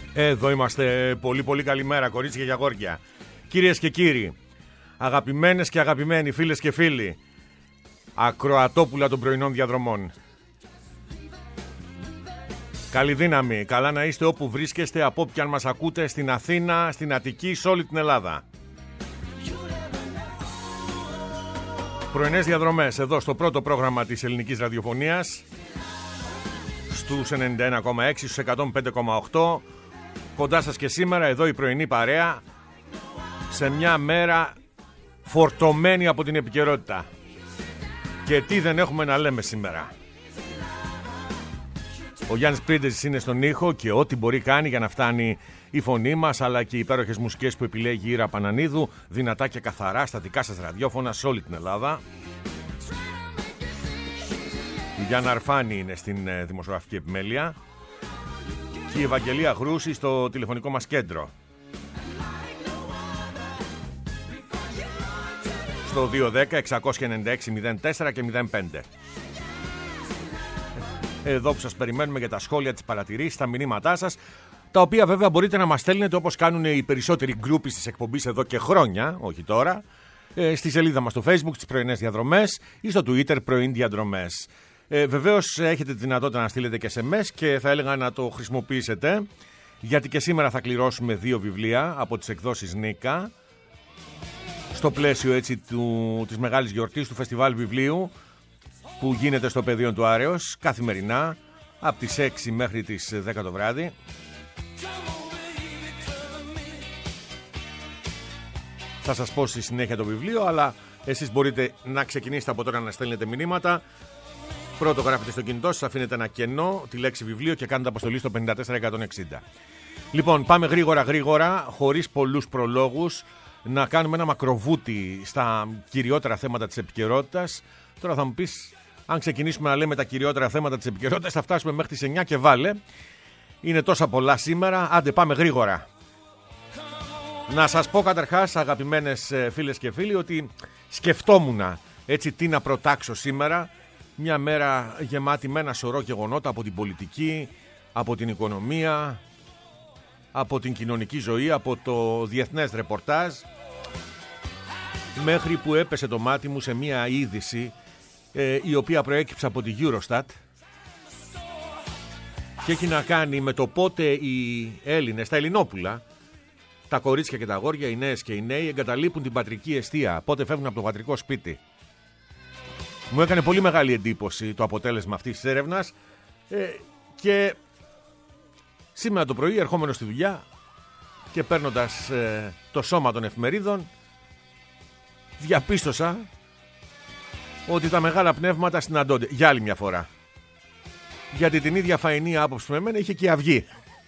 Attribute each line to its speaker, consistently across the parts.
Speaker 1: Εδώ είμαστε. Πολύ πολύ καλημέρα, κορίτσια και αγόρια. Κυρίες και κύριοι, αγαπημένες και αγαπημένοι, φίλες και φίλοι, ακροατόπουλα των πρωινών διαδρομών, καλή δύναμη, καλά να είστε όπου βρίσκεστε, από όποιαν μας ακούτε, στην Αθήνα, στην Αττική, σε όλη την Ελλάδα. Πρωινές διαδρομές εδώ στο πρώτο πρόγραμμα της ελληνικής ραδιοφωνίας, στους 91,6, στους 105,8. Κοντά σας και σήμερα, εδώ η πρωινή παρέα, σε μια μέρα φορτωμένη από την επικαιρότητα. Και τι δεν έχουμε να λέμε σήμερα. Ο Γιάννης Πρίντεζης είναι στον ήχο και ό,τι μπορεί κάνει για να φτάνει η φωνή μας, αλλά και οι υπέροχες μουσικές που επιλέγει η Ήρα Πανανίδου, δυνατά και καθαρά στα δικά σας ραδιόφωνα σε όλη την Ελλάδα. Η Γιάννα Αρφάνη είναι στην δημοσιογραφική επιμέλεια και η Ευαγγελία Χρούση στο τηλεφωνικό μας κέντρο. Στο 210-696-04 και 05. Εδώ που σας περιμένουμε για τα σχόλια, τις παρατηρήσεις, τα μηνύματά σας, τα οποία βέβαια μπορείτε να μας στέλνετε όπως κάνουν οι περισσότεροι γκρούποι της εκπομπής εδώ και χρόνια, όχι τώρα, στη σελίδα μας στο Facebook, τις πρωινές διαδρομές, ή στο Twitter πρωιν διαδρομές. Βεβαίως έχετε τη δυνατότητα να στείλετε και SMS και θα έλεγα να το χρησιμοποιήσετε, γιατί και σήμερα θα κληρώσουμε 2 βιβλία από τις εκδόσεις Νίκα, στο πλαίσιο έτσι της μεγάλης γιορτής του Φεστιβάλ Βιβλίου που γίνεται στο Πεδίο του Άρεως καθημερινά από τις 6 μέχρι τις 10 το βράδυ. Θα σας πω στη συνέχεια το βιβλίο, αλλά εσείς μπορείτε να ξεκινήσετε από τώρα να στέλνετε μηνύματα. Πρώτο γράφετε στο κινητό σας, αφήνετε ένα κενό, τη λέξη βιβλίο και κάνετε αποστολή στο 54160. Λοιπόν, πάμε γρήγορα, χωρίς πολλούς προλόγους, να κάνουμε ένα μακροβούτι στα κυριότερα θέματα της επικαιρότητας. Τώρα θα μου πεις, αν ξεκινήσουμε να λέμε τα κυριότερα θέματα της επικαιρότητας, θα φτάσουμε μέχρι τις 9 και βάλε. Είναι τόσα πολλά σήμερα, άντε πάμε γρήγορα. Να σας πω καταρχάς, αγαπημένες φίλες και φίλοι, ότι σκεφτόμουν έτσι τι να προτάξω σήμερα. Μια μέρα γεμάτη με ένα σωρό γεγονότα από την πολιτική, από την οικονομία, από την κοινωνική ζωή, από το διεθνές ρεπορτάζ, μέχρι που έπεσε το μάτι μου σε μια είδηση η οποία προέκυψε από τη Eurostat και έχει να κάνει με το πότε οι Έλληνες, τα Ελληνόπουλα, τα κορίτσια και τα αγόρια, οι νέες και οι νέοι εγκαταλείπουν την πατρική εστία, πότε φεύγουν από το πατρικό σπίτι. Μου έκανε πολύ μεγάλη εντύπωση το αποτέλεσμα αυτής της έρευνας και σήμερα το πρωί, ερχόμενος στη δουλειά και παίρνοντας το σώμα των εφημερίδων, διαπίστωσα ότι τα μεγάλα πνεύματα συναντώνται για άλλη μια φορά. Γιατί την ίδια φαϊνή άποψη με εμένα είχε και η Αυγή.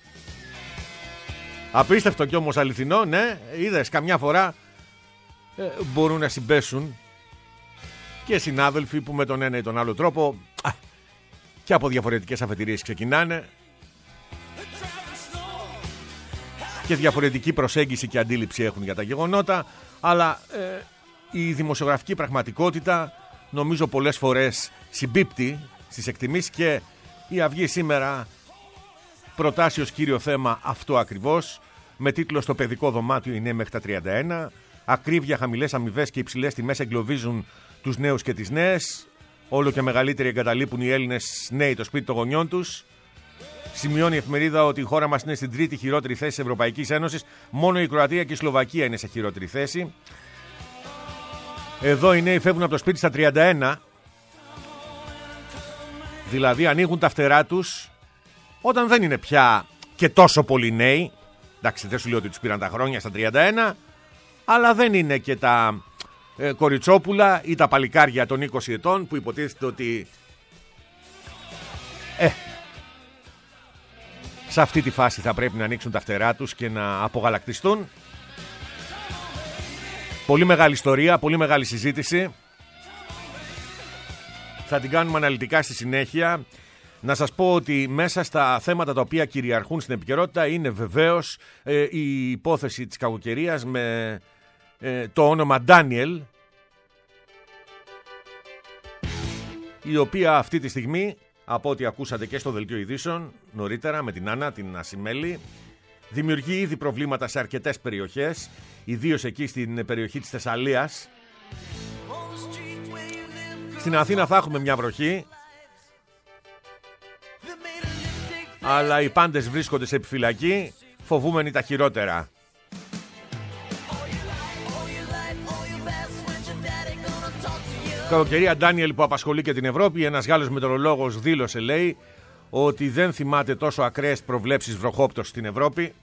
Speaker 1: Απίστευτο κι όμως αληθινό, ναι, είδες, καμιά φορά μπορούν να συμπέσουν και συνάδελφοι που με τον ένα ή τον άλλο τρόπο και από διαφορετικές αφετηρίες ξεκινάνε και διαφορετική προσέγγιση και αντίληψη έχουν για τα γεγονότα, αλλά η δημοσιογραφική πραγματικότητα νομίζω πολλές φορές συμπίπτει στις εκτιμήσεις και η Αυγή σήμερα προτάσει ως κύριο θέμα αυτό ακριβώς, με τίτλο «Στο παιδικό δωμάτιο είναι μέχρι τα 31». Ακρίβεια, χαμηλές αμοιβές και υψηλές τιμές εγκλωβίζουν τους νέους και τις νέες. Όλο και μεγαλύτεροι εγκαταλείπουν οι Έλληνες νέοι το σπίτι των γονιών τους. Σημειώνει η εφημερίδα ότι η χώρα μας είναι στην 3η χειρότερη θέση της Ευρωπαϊκής Ένωσης. Μόνο η Κροατία και η Σλοβακία είναι σε χειρότερη θέση. Εδώ οι νέοι φεύγουν από το σπίτι στα 31. Δηλαδή ανοίγουν τα φτερά τους όταν δεν είναι πια και τόσο πολλοί νέοι. Εντάξει, δεν σου λέω ότι τους πήραν τα χρόνια στα 31, αλλά δεν είναι και τα κοριτσόπουλα ή τα παλικάρια των 20 ετών που υποτίθεται ότι σε αυτή τη φάση θα πρέπει να ανοίξουν τα φτερά τους και να απογαλακτιστούν. Πολύ μεγάλη ιστορία, πολύ μεγάλη συζήτηση. Θα την κάνουμε αναλυτικά στη συνέχεια. Να σας πω ότι μέσα στα θέματα τα οποία κυριαρχούν στην επικαιρότητα είναι βεβαίως η υπόθεση της κακοκαιρίας με το όνομα Ντάνιελ, η οποία αυτή τη στιγμή, από ό,τι ακούσατε και στο δελτίο ειδήσεων νωρίτερα με την Άννα, την Ασημέλη, Δημιουργεί ήδη προβλήματα σε αρκετές περιοχές, ιδίως εκεί στην περιοχή της Θεσσαλίας. Στην Αθήνα θα έχουμε μια βροχή, αλλά οι πάντες βρίσκονται σε επιφυλακή, φοβούμενοι τα χειρότερα. Κακοκαιρία Ντάνιελ που απασχολεί και την Ευρώπη. Ένας Γάλλος μετεωρολόγος δήλωσε, λέει, ότι δεν θυμάται τόσο ακραίες προβλέψεις βροχόπτωσης στην Ευρώπη.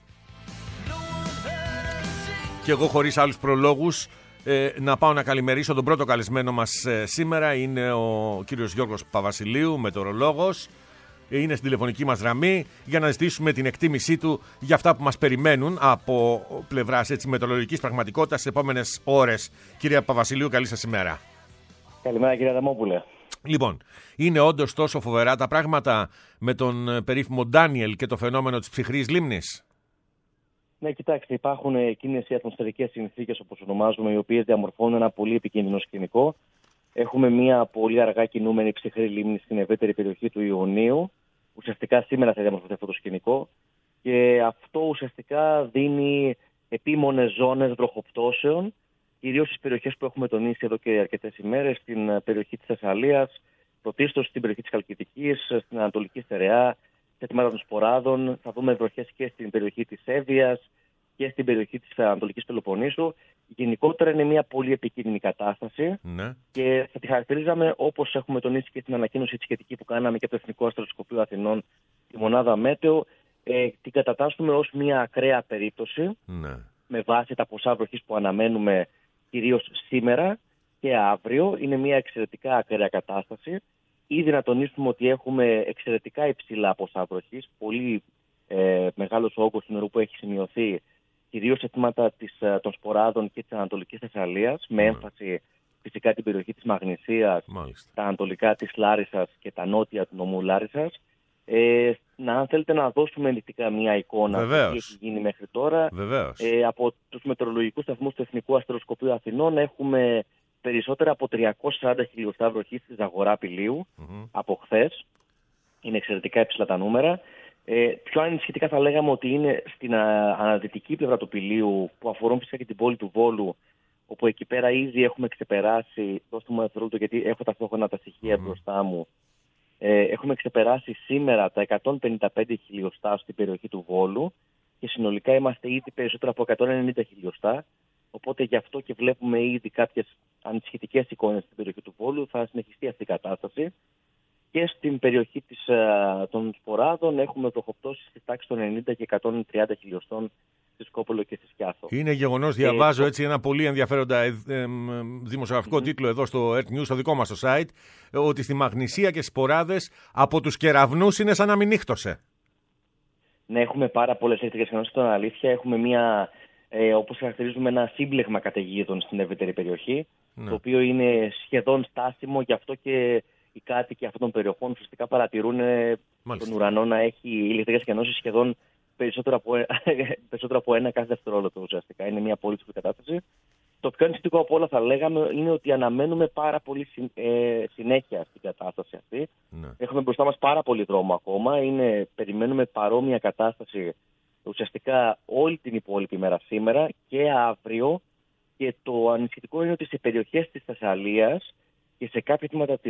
Speaker 1: Και εγώ, χωρίς άλλους προλόγους, να πάω να καλημερίσω τον πρώτο καλεσμένο μας σήμερα. Είναι ο κύριος Γιώργος Παπαβασιλείου, μετεωρολόγος. Είναι στην τηλεφωνική μας γραμμή για να ζητήσουμε την εκτίμησή του για αυτά που μας περιμένουν από πλευράς μετεωρολογικής πραγματικότητας στις επόμενες ώρες. Κύριε Παπαβασιλείου, καλή σας ημέρα.
Speaker 2: Καλημέρα, κύριε Αδαμόπουλε.
Speaker 1: Λοιπόν, είναι όντως τόσο φοβερά τα πράγματα με τον περίφημο Ντάνιελ και το φαινόμενο της ψυχρής λίμνης?
Speaker 2: Ναι, κοιτάξτε, υπάρχουν εκείνες οι ατμοσφαιρικές συνθήκες, όπως ονομάζουμε, οι οποίες διαμορφώνουν ένα πολύ επικίνδυνο σκηνικό. Έχουμε μια πολύ αργά κινούμενη ψυχρή λίμνη στην ευρύτερη περιοχή του Ιωνίου. Ουσιαστικά σήμερα θα διαμορφωθεί αυτό το σκηνικό. Και αυτό ουσιαστικά δίνει επίμονες ζώνες βροχοπτώσεων, κυρίως στις περιοχές που έχουμε τονίσει εδώ και αρκετές ημέρες, στην περιοχή της Θεσσαλίας, πρωτίστως στην περιοχή της Χαλκιδικής, στην Ανατολική Στερεά, σε τμήματα των Σποράδων. Θα δούμε βροχές και στην περιοχή της Εύβοιας και στην περιοχή της Ανατολικής Πελοποννήσου. Γενικότερα είναι μια πολύ επικίνδυνη κατάσταση,
Speaker 1: ναι,
Speaker 2: και θα τη χαρακτηρίζαμε, όπως έχουμε τονίσει και στην ανακοίνωση τη σχετική που κάναμε και από το Εθνικό Αστροσκοπείο Αθηνών, τη μονάδα Μέτεο, την κατατάσσουμε ως μια ακραία περίπτωση,
Speaker 1: ναι,
Speaker 2: με βάση τα ποσά βροχής που αναμένουμε κυρίως σήμερα και αύριο. Είναι μια εξαιρετικά ακραία κατάσταση. Ήδη να τονίσουμε ότι έχουμε εξαιρετικά υψηλά ποσά βροχής, πολύ μεγάλος ο όγκος του νερού που έχει σημειωθεί, κυρίως σε τμήματα των Σποράδων και της Ανατολικής Θεσσαλίας, με έμφαση φυσικά την περιοχή της Μαγνησίας, τα ανατολικά της Λάρισσας και τα νότια του νομού Λάρισσας. Αν θέλετε να δώσουμε ενδεικτικά μια εικόνα του τι έχει γίνει μέχρι τώρα, από τους μετεωρολογικούς σταθμούς του Εθνικού Αστροσκοπείου Αθηνών έχουμε περισσότερα από 340 χιλιοστά βροχή στη Ζαγορά Πηλίου από χθες. Είναι εξαιρετικά υψηλά τα νούμερα. Πιο ανησυχητικά θα λέγαμε ότι είναι στην αναδυτική πλευρά του Πηλίου, που αφορούν φυσικά και την πόλη του Βόλου, όπου εκεί πέρα ήδη έχουμε ξεπεράσει, δώστε μου ένα δευτερόλεπτο γιατί έχω ταυτόχρονα τα στοιχεία μπροστά μου, έχουμε ξεπεράσει σήμερα τα 155 χιλιοστά στην περιοχή του Βόλου και συνολικά είμαστε ήδη περισσότερο από 190 χιλιοστά. Οπότε γι' αυτό και βλέπουμε ήδη κάποιες ανησυχητικές εικόνες στην περιοχή του Βόλου. Θα συνεχιστεί αυτή η κατάσταση. Και στην περιοχή των Σποράδων έχουμε βροχοπτώσεις στη τάξη των 90 και 130 χιλιοστών στη Σκόπολο και στη Σκιάθο.
Speaker 1: Είναι γεγονός, διαβάζω έτσι ένα πολύ ενδιαφέροντα δημοσιογραφικό τίτλο εδώ στο Earth News, στο δικό μας το site, ότι στη Μαγνησία και στις Σποράδες από τους κεραυνούς είναι σαν να μην νύχτωσε.
Speaker 2: Ναι, έχουμε πάρα πολλές ηλεκτρικές ενώσεις. Στην αλήθεια έχουμε μια, όπως χαρακτηρίζουμε, ένα σύμπλεγμα καταιγίδων στην ευρύτερη περιοχή, το οποίο είναι σχεδόν στάσιμο, γι' αυτό και οι κάτοικοι αυτών των περιοχών ουσιαστικά παρατηρούν τον ουρανό να έχει ηλεκτρικές κενώσεις σχεδόν περισσότερο από ένα κάθε δευτερόλεπτο ουσιαστικά. Είναι μια πολύ δύσκολη κατάσταση. Το πιο ανησυχητικό από όλα, θα λέγαμε, είναι ότι αναμένουμε πάρα πολύ συνέχεια στην κατάσταση αυτή. Ναι. Έχουμε μπροστά μας πάρα πολύ δρόμο ακόμα. Περιμένουμε παρόμοια κατάσταση ουσιαστικά όλη την υπόλοιπη μέρα σήμερα και αύριο. Και το ανησυχητικό είναι ότι σε περιοχές της Θεσσαλίας και σε κάποια τμήματα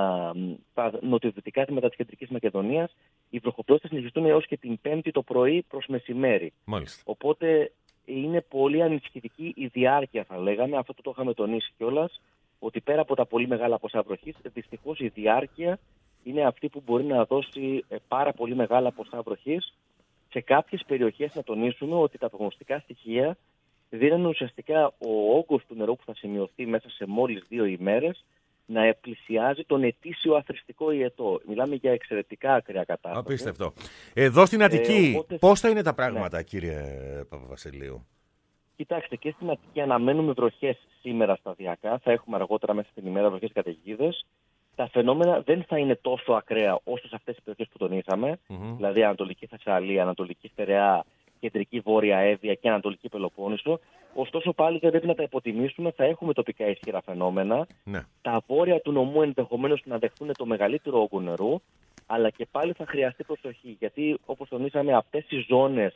Speaker 2: τα νοτιοδυτικά τμήματα της Κεντρικής Μακεδονίας, οι βροχοπτώσεις θα συνεχιστούν έως και την Πέμπτη το πρωί προς μεσημέρι.
Speaker 1: Μάλιστα.
Speaker 2: Οπότε είναι πολύ ανησυχητική η διάρκεια, θα λέγαμε. Αυτό το είχαμε τονίσει κιόλας, ότι πέρα από τα πολύ μεγάλα ποσά βροχής, δυστυχώς η διάρκεια είναι αυτή που μπορεί να δώσει πάρα πολύ μεγάλα ποσά βροχής. Σε κάποιες περιοχές να τονίσουμε ότι τα προγνωστικά στοιχεία δίνουν ουσιαστικά ο όγκος του νερού που θα σημειωθεί μέσα σε μόλις 2 ημέρες να πλησιάζει τον ετήσιο αθροιστικό ιετό. Μιλάμε για εξαιρετικά ακραία κατάσταση.
Speaker 1: Απίστευτο. Εδώ στην Αττική, πώς θα είναι τα πράγματα, κύριε Παπαβασιλείου?
Speaker 2: Κοιτάξτε, και στην Αττική αναμένουμε βροχές σήμερα σταδιακά. Θα έχουμε αργότερα μέσα στην ημέρα βροχές καταιγίδες. Τα φαινόμενα δεν θα είναι τόσο ακραία όσο σε αυτές τις περιοχές που τονίσαμε, δηλαδή Ανατολική Θεσσαλία, Ανατολική Στερεά, Κεντρική Βόρεια Εύβοια και Ανατολική Πελοπόννησο. Ωστόσο, πάλι δεν πρέπει να τα υποτιμήσουμε. Θα έχουμε τοπικά ισχυρά φαινόμενα. Ναι. Τα βόρεια του νομού ενδεχομένως να δεχθούν το μεγαλύτερο όγκο νερού, αλλά και πάλι θα χρειαστεί προσοχή. Γιατί, όπως τονίσαμε, αυτές οι ζώνες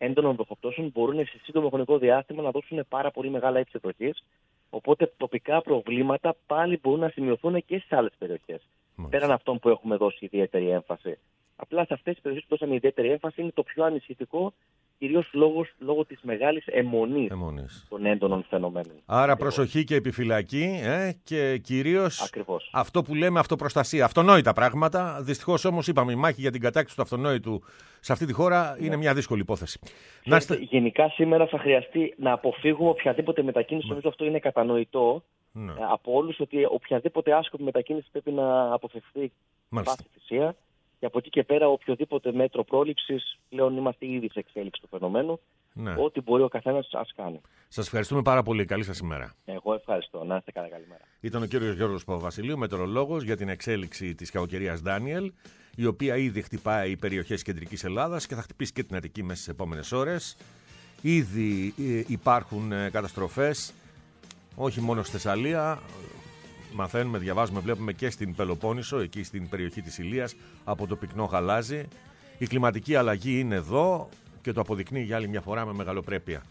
Speaker 2: έντονων βροχοπτώσεων μπορούν σε σύντομο χρονικό διάστημα να δώσουν πάρα πολύ μεγάλα ύψη βροχής. Οπότε τοπικά προβλήματα πάλι μπορούν να σημειωθούν και σε άλλες περιοχές. Πέραν αυτών που έχουμε δώσει ιδιαίτερη έμφαση. Απλά σε αυτές τις περιοχές που δώσαμε ιδιαίτερη έμφαση είναι το πιο ανησυχητικό, κυρίως λόγω της μεγάλης αιμονής των έντονων φαινομένων.
Speaker 1: Άρα προσοχή και επιφυλακή και κυρίως
Speaker 2: Ακριβώς.
Speaker 1: αυτό που λέμε αυτοπροστασία. Αυτονόητα πράγματα. Δυστυχώς όμως είπαμε η μάχη για την κατάκτηση του αυτονόητου σε αυτή τη χώρα είναι μια δύσκολη υπόθεση.
Speaker 2: Γενικά σήμερα θα χρειαστεί να αποφύγουμε οποιαδήποτε μετακίνηση. Νομίζω αυτό είναι κατανοητό από όλους ότι οποιαδήποτε άσκοπη μετακίνηση πρέπει να αποφευθεί πάση θυσία. Και από εκεί και πέρα, οποιοδήποτε μέτρο πρόληψης, πλέον είμαστε ήδη σε εξέλιξη του φαινομένου. Ό,τι μπορεί ο καθένας ας κάνει.
Speaker 1: Σας ευχαριστούμε πάρα πολύ. Καλή σας ημέρα.
Speaker 2: Εγώ ευχαριστώ. Να είστε καλά, καλημέρα.
Speaker 1: Ήταν ο κύριος Γιώργος Παπαβασιλείου, μετεωρολόγος, για την εξέλιξη της κακοκαιρίας Ντάνιελ, η οποία ήδη χτυπάει περιοχές κεντρικής Ελλάδας και θα χτυπήσει και την Αττική μέσα στις επόμενες ώρες. Ήδη υπάρχουν καταστροφές, όχι μόνο στη Θεσσαλία. Μαθαίνουμε, διαβάζουμε, βλέπουμε και στην Πελοπόννησο, εκεί στην περιοχή της Ηλίας, από το πυκνό γαλάζι. Η κλιματική αλλαγή είναι εδώ και το αποδεικνύει για άλλη μια φορά με μεγαλοπρέπεια.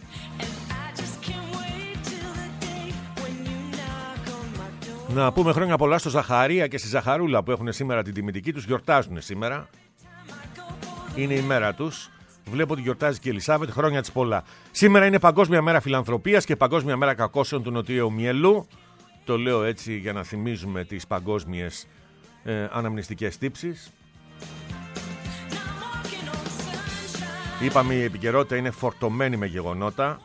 Speaker 1: Να πούμε χρόνια πολλά στο Ζαχαρία και στη Ζαχαρούλα που έχουν σήμερα την τιμητική τους, γιορτάζουν σήμερα. Είναι η μέρα τους. Βλέπω ότι γιορτάζει και η Ελισάβετ, χρόνια της πολλά. Σήμερα είναι Παγκόσμια Μέρα Φιλανθρωπίας και Παγκόσμια Μέρα Κακώσεων του Νοτιού Μυελού. Το λέω έτσι για να θυμίζουμε τις παγκόσμιες αναμνηστικές τύψεις. Είπαμε η επικαιρότητα είναι φορτωμένη με γεγονότα.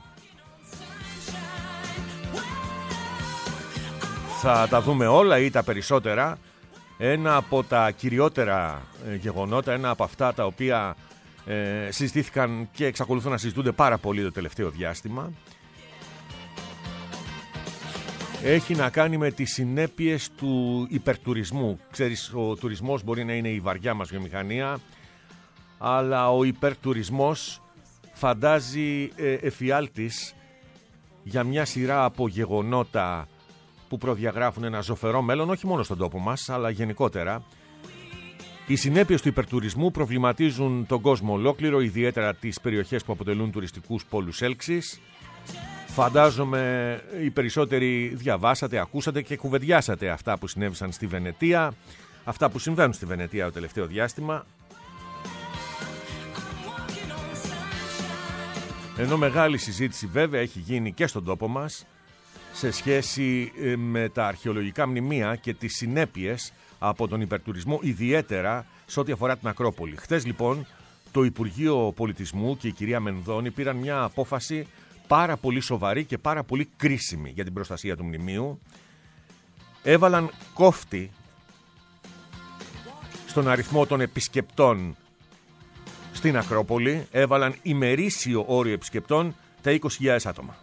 Speaker 1: Θα τα δούμε όλα ή τα περισσότερα. Ένα από τα κυριότερα γεγονότα, ένα από αυτά τα οποία συζητήθηκαν και εξακολουθούν να συζητούνται πάρα πολύ το τελευταίο διάστημα, έχει να κάνει με τις συνέπειες του υπερτουρισμού. Ξέρεις, ο τουρισμός μπορεί να είναι η βαριά μας βιομηχανία, αλλά ο υπερτουρισμός φαντάζει εφιάλτης για μια σειρά από γεγονότα που προδιαγράφουν ένα ζωφερό μέλλον, όχι μόνο στον τόπο μας, αλλά γενικότερα. Οι συνέπειες του υπερτουρισμού προβληματίζουν τον κόσμο ολόκληρο, ιδιαίτερα τις περιοχές που αποτελούν τουριστικούς πόλους έλξης. Φαντάζομαι οι περισσότεροι διαβάσατε, ακούσατε και κουβεντιάσατε αυτά που συνέβησαν στη Βενετία, αυτά που συμβαίνουν στη Βενετία το τελευταίο διάστημα. Ενώ μεγάλη συζήτηση βέβαια έχει γίνει και στον τόπο μας σε σχέση με τα αρχαιολογικά μνημεία και τις συνέπειες από τον υπερτουρισμό, ιδιαίτερα σε ό,τι αφορά την Ακρόπολη. Χθες λοιπόν το Υπουργείο Πολιτισμού και η κυρία Μενδώνη πήραν μια απόφαση πάρα πολύ σοβαρή και πάρα πολύ κρίσιμη για την προστασία του μνημείου. Έβαλαν κόφτη στον αριθμό των επισκεπτών στην Ακρόπολη, έβαλαν ημερήσιο όριο επισκεπτών τα 20.000 άτομα.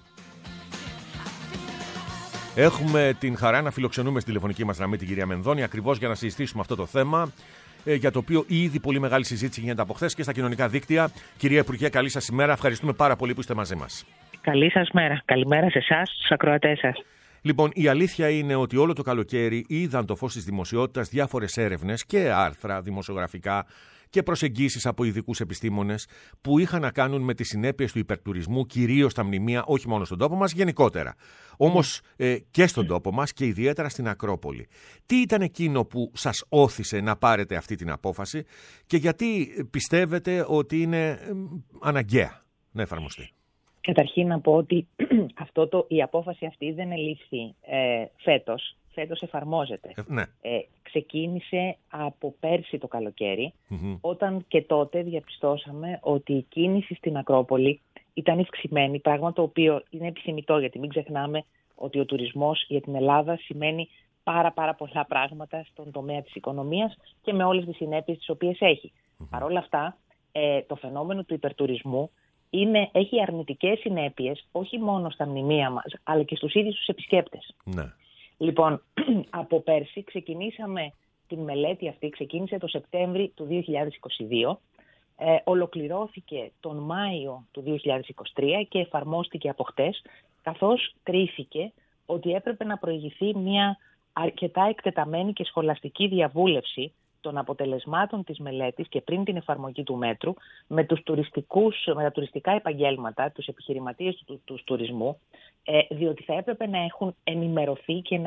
Speaker 1: Έχουμε την χαρά να φιλοξενούμε στη τηλεφωνική μας γραμμή την κυρία Μενδώνη, ακριβώς για να συζητήσουμε αυτό το θέμα, για το οποίο ήδη πολύ μεγάλη συζήτηση γίνεται από χθες και στα κοινωνικά δίκτυα. Κυρία Υπουργέ, καλή σας ημέρα. Ευχαριστούμε πάρα πολύ που είστε μαζί μας.
Speaker 3: Καλή σας μέρα. Καλημέρα σε εσάς, στους ακροατές σας.
Speaker 1: Λοιπόν, η αλήθεια είναι ότι όλο το καλοκαίρι είδαν το φως της δημοσιότητας διάφορες έρευνες και άρθρα δημοσιογραφικά και προσεγγίσεις από ειδικούς επιστήμονες που είχαν να κάνουν με τις συνέπειες του υπερτουρισμού, κυρίως στα μνημεία, όχι μόνο στον τόπο μας, γενικότερα. Όμως και στον τόπο μας και ιδιαίτερα στην Ακρόπολη. Τι ήταν εκείνο που σας όθησε να πάρετε αυτή την απόφαση και γιατί πιστεύετε ότι είναι αναγκαία να εφαρμοστεί?
Speaker 3: Καταρχήν να πω ότι η απόφαση αυτή δεν ελήφθη φέτος. Φέτος εφαρμόζεται.
Speaker 1: Ναι.
Speaker 3: Ξεκίνησε από πέρσι το καλοκαίρι, όταν και τότε διαπιστώσαμε ότι η κίνηση στην Ακρόπολη ήταν ευξημένη, πράγμα το οποίο είναι επιθυμητό, γιατί μην ξεχνάμε ότι ο τουρισμός για την Ελλάδα σημαίνει πάρα πολλά πράγματα στον τομέα της οικονομίας και με όλες τις συνέπειες τις οποίες έχει. Παρ' όλα αυτά, το φαινόμενο του υπερτουρισμού έχει αρνητικές συνέπειες όχι μόνο στα μνημεία μας, αλλά και στους ίδιους τους επισκέπτες.
Speaker 1: Ναι.
Speaker 3: Λοιπόν, από πέρσι ξεκινήσαμε την μελέτη αυτή, ξεκίνησε το Σεπτέμβρη του 2022, ολοκληρώθηκε τον Μάιο του 2023 και εφαρμόστηκε από χτες, καθώς κρίθηκε ότι έπρεπε να προηγηθεί μια αρκετά εκτεταμένη και σχολαστική διαβούλευση των αποτελεσμάτων της μελέτης και πριν την εφαρμογή του μέτρου με τα τουριστικά επαγγέλματα, τους επιχειρηματίες του τουρισμού, διότι θα έπρεπε να έχουν ενημερωθεί και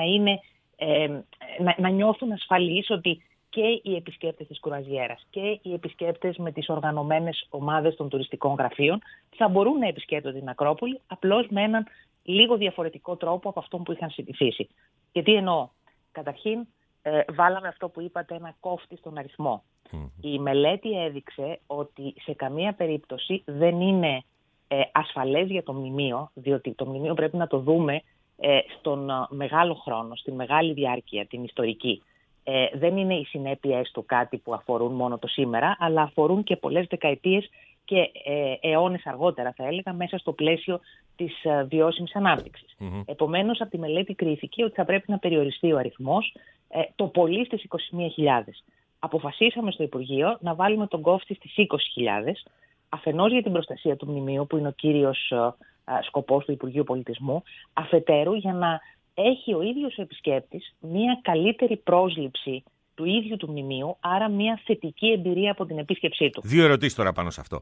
Speaker 3: να νιώθουν ασφαλείς ότι και οι επισκέπτες της κρουαζιέρας και οι επισκέπτες με τις οργανωμένες ομάδες των τουριστικών γραφείων θα μπορούν να επισκέπτονται την Ακρόπολη, απλώς με έναν λίγο διαφορετικό τρόπο από αυτόν που είχαν συνηθίσει. Και τι εννοώ? Καταρχήν, βάλαμε αυτό που είπατε, ένα κόφτη στον αριθμό. Η μελέτη έδειξε ότι σε καμία περίπτωση δεν είναι ασφαλές για το μνημείο, διότι το μνημείο πρέπει να το δούμε στον μεγάλο χρόνο, στη μεγάλη διάρκεια, την ιστορική. Δεν είναι οι συνέπειες του κάτι που αφορούν μόνο το σήμερα, αλλά αφορούν και πολλές δεκαετίες και αιώνες αργότερα, θα έλεγα, μέσα στο πλαίσιο της βιώσιμης ανάπτυξης. Επομένως, από τη μελέτη κρίθηκε ότι θα πρέπει να περιοριστεί ο αριθμός, το πολύ στις 21.000. Αποφασίσαμε στο Υπουργείο να βάλουμε τον κόφτη στις 20.000, αφενός για την προστασία του μνημείου, που είναι ο κύριος σκοπός του Υπουργείου Πολιτισμού, αφετέρου για να έχει ο ίδιος ο επισκέπτης μια καλύτερη πρόσληψη του ίδιου του μνημείου, άρα μια θετική εμπειρία από την επίσκεψή του.
Speaker 1: 2 ερωτήσεις τώρα πάνω σε αυτό.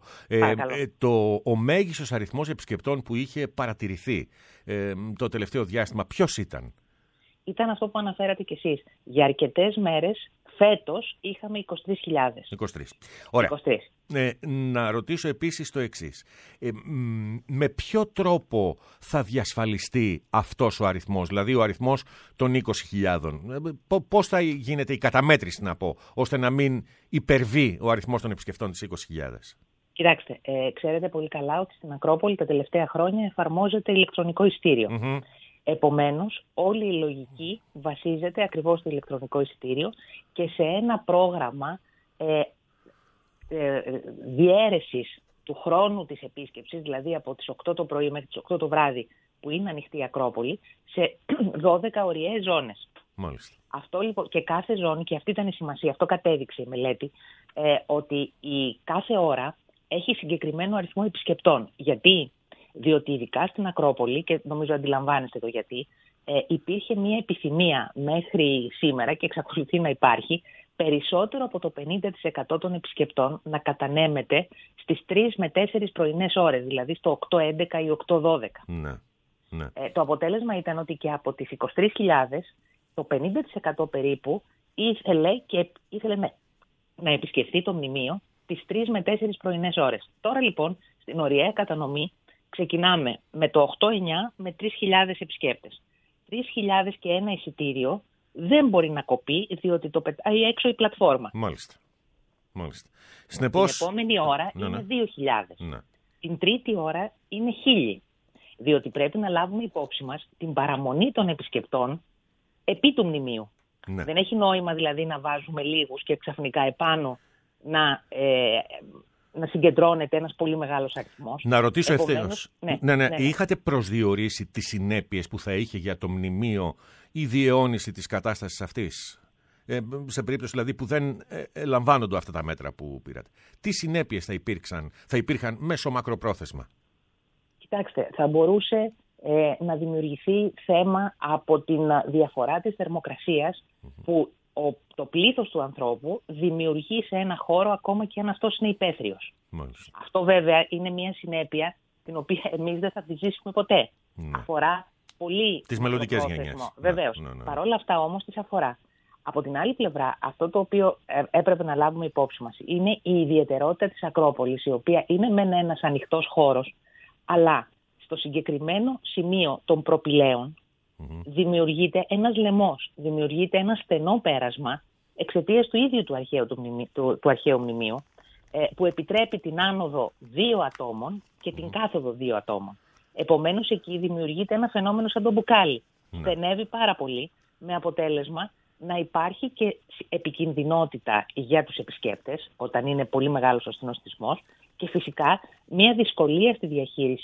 Speaker 1: Ο μέγιστος αριθμός επισκεπτών που είχε παρατηρηθεί το τελευταίο διάστημα, ποιος ήταν?
Speaker 3: Ήταν αυτό που αναφέρατε κι εσείς. Για αρκετές μέρες φέτος είχαμε 23.000.
Speaker 1: 23. Ωραία.
Speaker 3: 23.
Speaker 1: Να ρωτήσω επίσης το εξής. Με ποιο τρόπο θα διασφαλιστεί αυτός ο αριθμός, δηλαδή ο αριθμός των 20.000? Πώς θα γίνεται η καταμέτρηση, να πω, ώστε να μην υπερβεί ο αριθμός των επισκεπτών της 20.000?
Speaker 3: Κοιτάξτε, ξέρετε πολύ καλά ότι στην Ακρόπολη τα τελευταία χρόνια εφαρμόζεται ηλεκτρονικό εισιτήριο. Επομένως, όλη η λογική βασίζεται ακριβώς στο ηλεκτρονικό εισιτήριο και σε ένα πρόγραμμα διαίρεσης του χρόνου της επίσκεψης, δηλαδή από τις 8 το πρωί μέχρι τις 8 το βράδυ που είναι ανοιχτή η Ακρόπολη, σε 12 ωριαίες ζώνες.
Speaker 1: Μάλιστα.
Speaker 3: Αυτό λοιπόν, και κάθε ζώνη, και αυτή ήταν η σημασία, αυτό κατέδειξε η μελέτη, ότι η κάθε ώρα έχει συγκεκριμένο αριθμό επισκεπτών. Γιατί? Διότι ειδικά στην Ακρόπολη, και νομίζω αντιλαμβάνεστε το γιατί, υπήρχε μια επιθυμία μέχρι σήμερα και εξακολουθεί να υπάρχει, περισσότερο από το 50% των επισκεπτών να κατανέμεται στις 3 με 4 πρωινές ώρες, δηλαδή στο 8-11 ή 8-12.
Speaker 1: Ναι.
Speaker 3: Το αποτέλεσμα ήταν ότι και από τις 23.000, το 50% περίπου ήθελε να επισκεφτεί το μνημείο τις 3 με 4 πρωινές ώρες. Τώρα λοιπόν, στην ωριαία κατανομή, ξεκινάμε με το 8-9 με 3.000 επισκέπτες. 3.000 και ένα εισιτήριο δεν μπορεί να κοπεί, διότι το πετάει έξω η πλατφόρμα.
Speaker 1: Μάλιστα.
Speaker 3: Συνεπώς, την επόμενη ώρα είναι 2.000. Ναι. Την τρίτη ώρα είναι 1.000. Διότι πρέπει να λάβουμε υπόψη μας την παραμονή των επισκεπτών επί του μνημείου. Ναι. Δεν έχει νόημα δηλαδή να βάζουμε λίγους και ξαφνικά επάνω να συγκεντρώνεται ένας πολύ μεγάλος αριθμός.
Speaker 1: Να ρωτήσω ευθέως. Ναι. Είχατε προσδιορίσει τις συνέπειες που θα είχε για το μνημείο η διαιώνιση της κατάστασης αυτής? Σε περίπτωση δηλαδή που δεν λαμβάνονται αυτά τα μέτρα που πήρατε. Τι συνέπειες θα υπήρχαν μέσω μακροπρόθεσμα?
Speaker 3: Κοιτάξτε, θα μπορούσε να δημιουργηθεί θέμα από την διαφορά της θερμοκρασίας που το πλήθος του ανθρώπου δημιουργεί σε ένα χώρο ακόμα και αν αυτός είναι υπαίθριος. Αυτό βέβαια είναι μια συνέπεια την οποία εμείς δεν θα τη ζήσουμε ποτέ. Αφορά πολύ
Speaker 1: τις μελλοντικές γενιές.
Speaker 3: Βεβαίως. Παρ' όλα αυτά όμως τις αφορά. Από την άλλη πλευρά, αυτό το οποίο έπρεπε να λάβουμε υπόψη μας είναι η ιδιαιτερότητα της Ακρόπολης, η οποία είναι μεν ένας ανοιχτός χώρος, αλλά στο συγκεκριμένο σημείο των προπηλαίων δημιουργείται ένας λαιμός, δημιουργείται ένα στενό πέρασμα εξαιτίας του ίδιου του αρχαίου μνημείου, που επιτρέπει την άνοδο 2 ατόμων και την κάθοδο 2 ατόμων. Επομένως εκεί δημιουργείται ένα φαινόμενο σαν το μπουκάλι. Στενεύει πάρα πολύ, με αποτέλεσμα να υπάρχει και επικινδυνότητα για τους επισκέπτες όταν είναι πολύ μεγάλος ο συνοστισμός και φυσικά μια δυσκολία στη διαχείριση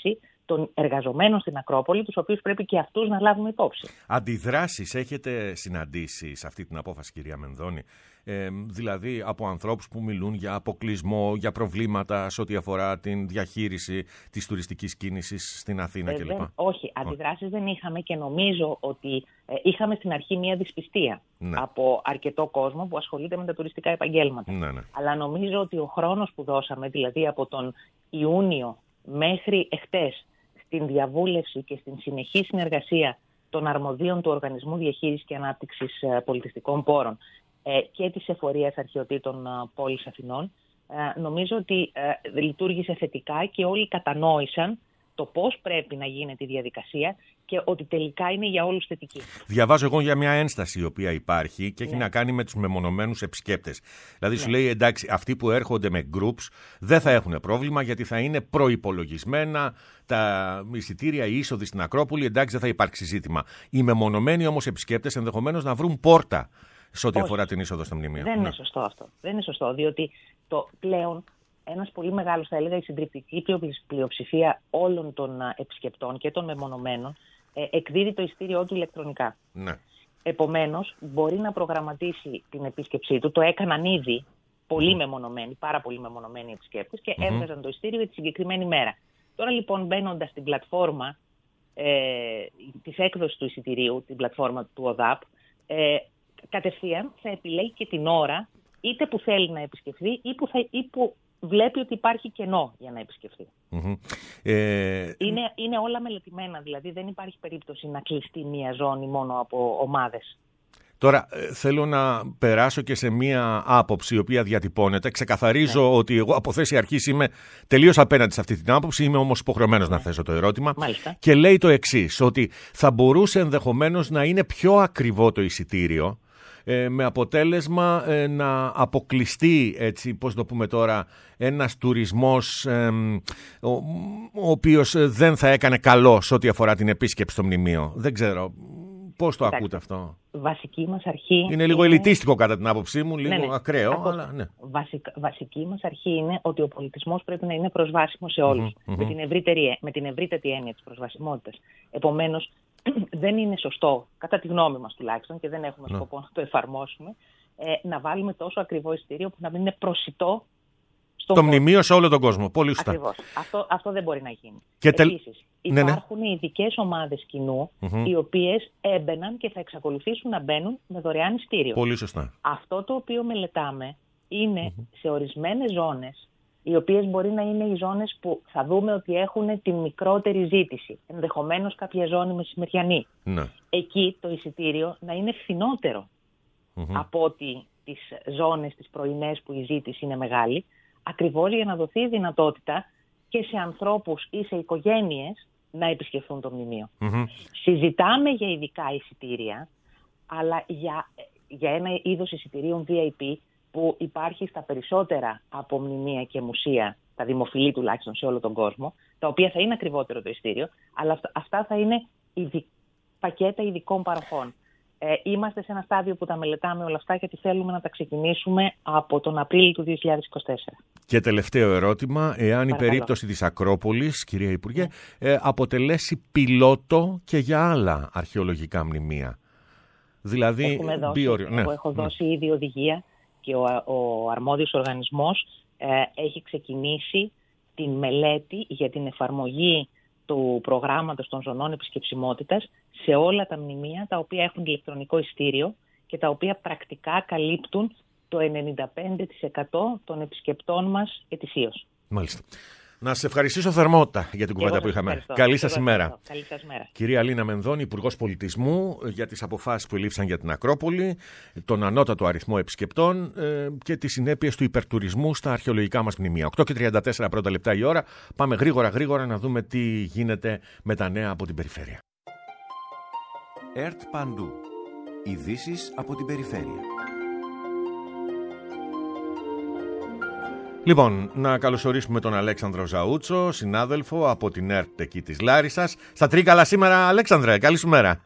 Speaker 3: των εργαζομένων στην Ακρόπολη, τους οποίους πρέπει και αυτούς να λάβουμε υπόψη.
Speaker 1: Αντιδράσεις έχετε συναντήσει σε αυτή την απόφαση, κυρία Μενδώνη? Δηλαδή από ανθρώπους που μιλούν για αποκλεισμό, για προβλήματα σε ό,τι αφορά την διαχείριση της τουριστικής κίνησης στην Αθήνα κλπ.
Speaker 3: Όχι, αντιδράσεις δεν είχαμε και νομίζω ότι είχαμε στην αρχή μια δυσπιστία από αρκετό κόσμο που ασχολείται με τα τουριστικά επαγγέλματα. Αλλά νομίζω ότι ο χρόνος που δώσαμε, δηλαδή από τον Ιούνιο μέχρι εχτες, στην διαβούλευση και στην συνεχή συνεργασία των αρμοδίων του Οργανισμού Διαχείρισης και Ανάπτυξης Πολιτιστικών Πόρων και της Εφορίας Αρχαιοτήτων Πόλης Αθηνών, νομίζω ότι λειτουργήσε θετικά και όλοι κατανόησαν το πώς πρέπει να γίνεται η διαδικασία και ότι τελικά είναι για όλους θετική.
Speaker 1: Διαβάζω εγώ για μια ένσταση η οποία υπάρχει και έχει να κάνει με τους μεμονωμένους επισκέπτες. Δηλαδή σου λέει, εντάξει, αυτοί που έρχονται με groups δεν θα έχουν πρόβλημα γιατί θα είναι προϋπολογισμένα τα εισιτήρια, οι είσοδοι στην Ακρόπολη, εντάξει, δεν θα υπάρξει ζήτημα. Οι μεμονωμένοι όμως επισκέπτες ενδεχομένως να βρουν πόρτα σε ό,τι αφορά την είσοδο στα μνημεία.
Speaker 3: Δεν είναι σωστό αυτό. Δεν είναι σωστό, διότι πλέον ένας πολύ μεγάλος, θα έλεγα, η συντριπτική πλειοψηφία όλων των επισκεπτών και των μεμονωμένων εκδίδει το εισιτήριό του ηλεκτρονικά.
Speaker 1: Ναι.
Speaker 3: Επομένως, μπορεί να προγραμματίσει την επίσκεψή του. Το έκαναν ήδη πολύ μεμονωμένοι, πάρα πολύ μεμονωμένοι επισκέπτες και έβγαζαν το εισιτήριο για τη συγκεκριμένη μέρα. Τώρα λοιπόν, μπαίνοντας στην πλατφόρμα της έκδοσης του εισιτηρίου, την πλατφόρμα του ΟΔΑΠ, κατευθείαν θα επιλέγει και την ώρα είτε που θέλει να επισκεφθεί ή που βλέπει ότι υπάρχει κενό για να επισκεφθεί. Είναι όλα μελετημένα, δηλαδή δεν υπάρχει περίπτωση να κλειστεί μία ζώνη μόνο από ομάδες.
Speaker 1: Τώρα θέλω να περάσω και σε μία άποψη η οποία διατυπώνεται. Ξεκαθαρίζω ότι εγώ από θέση αρχής είμαι τελείως απέναντι σε αυτή την άποψη, είμαι όμως υποχρεωμένος να θέσω το ερώτημα.
Speaker 3: Μάλιστα.
Speaker 1: Και λέει το εξής, ότι θα μπορούσε ενδεχομένως να είναι πιο ακριβό το εισιτήριο, με αποτέλεσμα να αποκλειστεί, έτσι, πώς το πούμε τώρα, ένας τουρισμός ο οποίος δεν θα έκανε καλό σε ό,τι αφορά την επίσκεψη στο μνημείο. Δεν ξέρω. Πώς το ακούτε αυτό?
Speaker 3: Βασική μας αρχή
Speaker 1: είναι λίγο ελιτίστικο κατά την άποψή μου, λίγο ακραίο. Αλλά, ναι.
Speaker 3: Βασική μας αρχή είναι ότι ο πολιτισμός πρέπει να είναι προσβάσιμος σε όλους, με την ευρύτερη έννοια της προσβασιμότητας. Επομένως, δεν είναι σωστό, κατά τη γνώμη μας τουλάχιστον, και δεν έχουμε σκοπό να το εφαρμόσουμε, να βάλουμε τόσο ακριβό εισιτήριο που να μην είναι προσιτό
Speaker 1: στο μνημείο σε όλο τον κόσμο. Πολύ σωστά.
Speaker 3: Ακριβώς. Αυτό δεν μπορεί να γίνει.
Speaker 1: Και
Speaker 3: Επίσης, υπάρχουν ειδικές ομάδες κοινού, οι οποίες έμπαιναν και θα εξακολουθήσουν να μπαίνουν με δωρεάν εισιτήριο.
Speaker 1: Πολύ σωστά.
Speaker 3: Αυτό το οποίο μελετάμε είναι σε ορισμένες ζώνες, οι οποίες μπορεί να είναι οι ζώνες που θα δούμε ότι έχουν τη μικρότερη ζήτηση. Ενδεχομένως κάποια ζώνη μεσημεριανή.
Speaker 1: Ναι.
Speaker 3: Εκεί το εισιτήριο να είναι φθηνότερο από ότι τις ζώνες τις πρωινές που η ζήτηση είναι μεγάλη, ακριβώς για να δοθεί η δυνατότητα και σε ανθρώπους ή σε οικογένειες να επισκεφθούν το μνημείο. Συζητάμε για ειδικά εισιτήρια, αλλά για ένα είδος εισιτηρίων VIP που υπάρχει στα περισσότερα από μνημεία και μουσεία, τα δημοφιλή τουλάχιστον σε όλο τον κόσμο, τα οποία θα είναι ακριβότερο το εισιτήριο, αλλά αυτά θα είναι πακέτα ειδικών παροχών. Είμαστε σε ένα στάδιο που τα μελετάμε όλα αυτά γιατί θέλουμε να τα ξεκινήσουμε από τον Απρίλιο του 2024.
Speaker 1: Και τελευταίο ερώτημα, εάν η περίπτωση της Ακρόπολης, κυρία Υπουργέ, αποτελέσει πιλότο και για άλλα αρχαιολογικά μνημεία. Δηλαδή,
Speaker 3: εγώ έχω δώσει ήδη οδηγία και ο αρμόδιος οργανισμός έχει ξεκινήσει την μελέτη για την εφαρμογή του προγράμματος των ζωνών επισκεψιμότητας σε όλα τα μνημεία τα οποία έχουν ηλεκτρονικό εισιτήριο και τα οποία πρακτικά καλύπτουν το 95% των επισκεπτών μας ετησίως.
Speaker 1: Μάλιστα. Να σας ευχαριστήσω θερμότατα για την κουβέντα που είχαμε. Καλή σας ημέρα.
Speaker 3: Καλή σας μέρα.
Speaker 1: Κυρία Αλίνα Μενδώνη, Υπουργός Πολιτισμού, για τις αποφάσεις που ελήφθησαν για την Ακρόπολη, τον ανώτατο αριθμό επισκεπτών και τις συνέπειες του υπερτουρισμού στα αρχαιολογικά μας μνημεία. 8:34 πρώτα λεπτά η ώρα. Πάμε γρήγορα να δούμε τι γίνεται με τα νέα από την περιφέρεια.
Speaker 4: ΕΡΤ Παντού. Ειδήσεις από την περιφέρεια.
Speaker 1: Λοιπόν, να καλωσορίσουμε τον Αλέξανδρο Ζαούτσο, συνάδελφο από την ΕΡΤ εκεί της Λάρισσας. Στα Τρίκαλα σήμερα, Αλέξανδρε, καλή σου μέρα.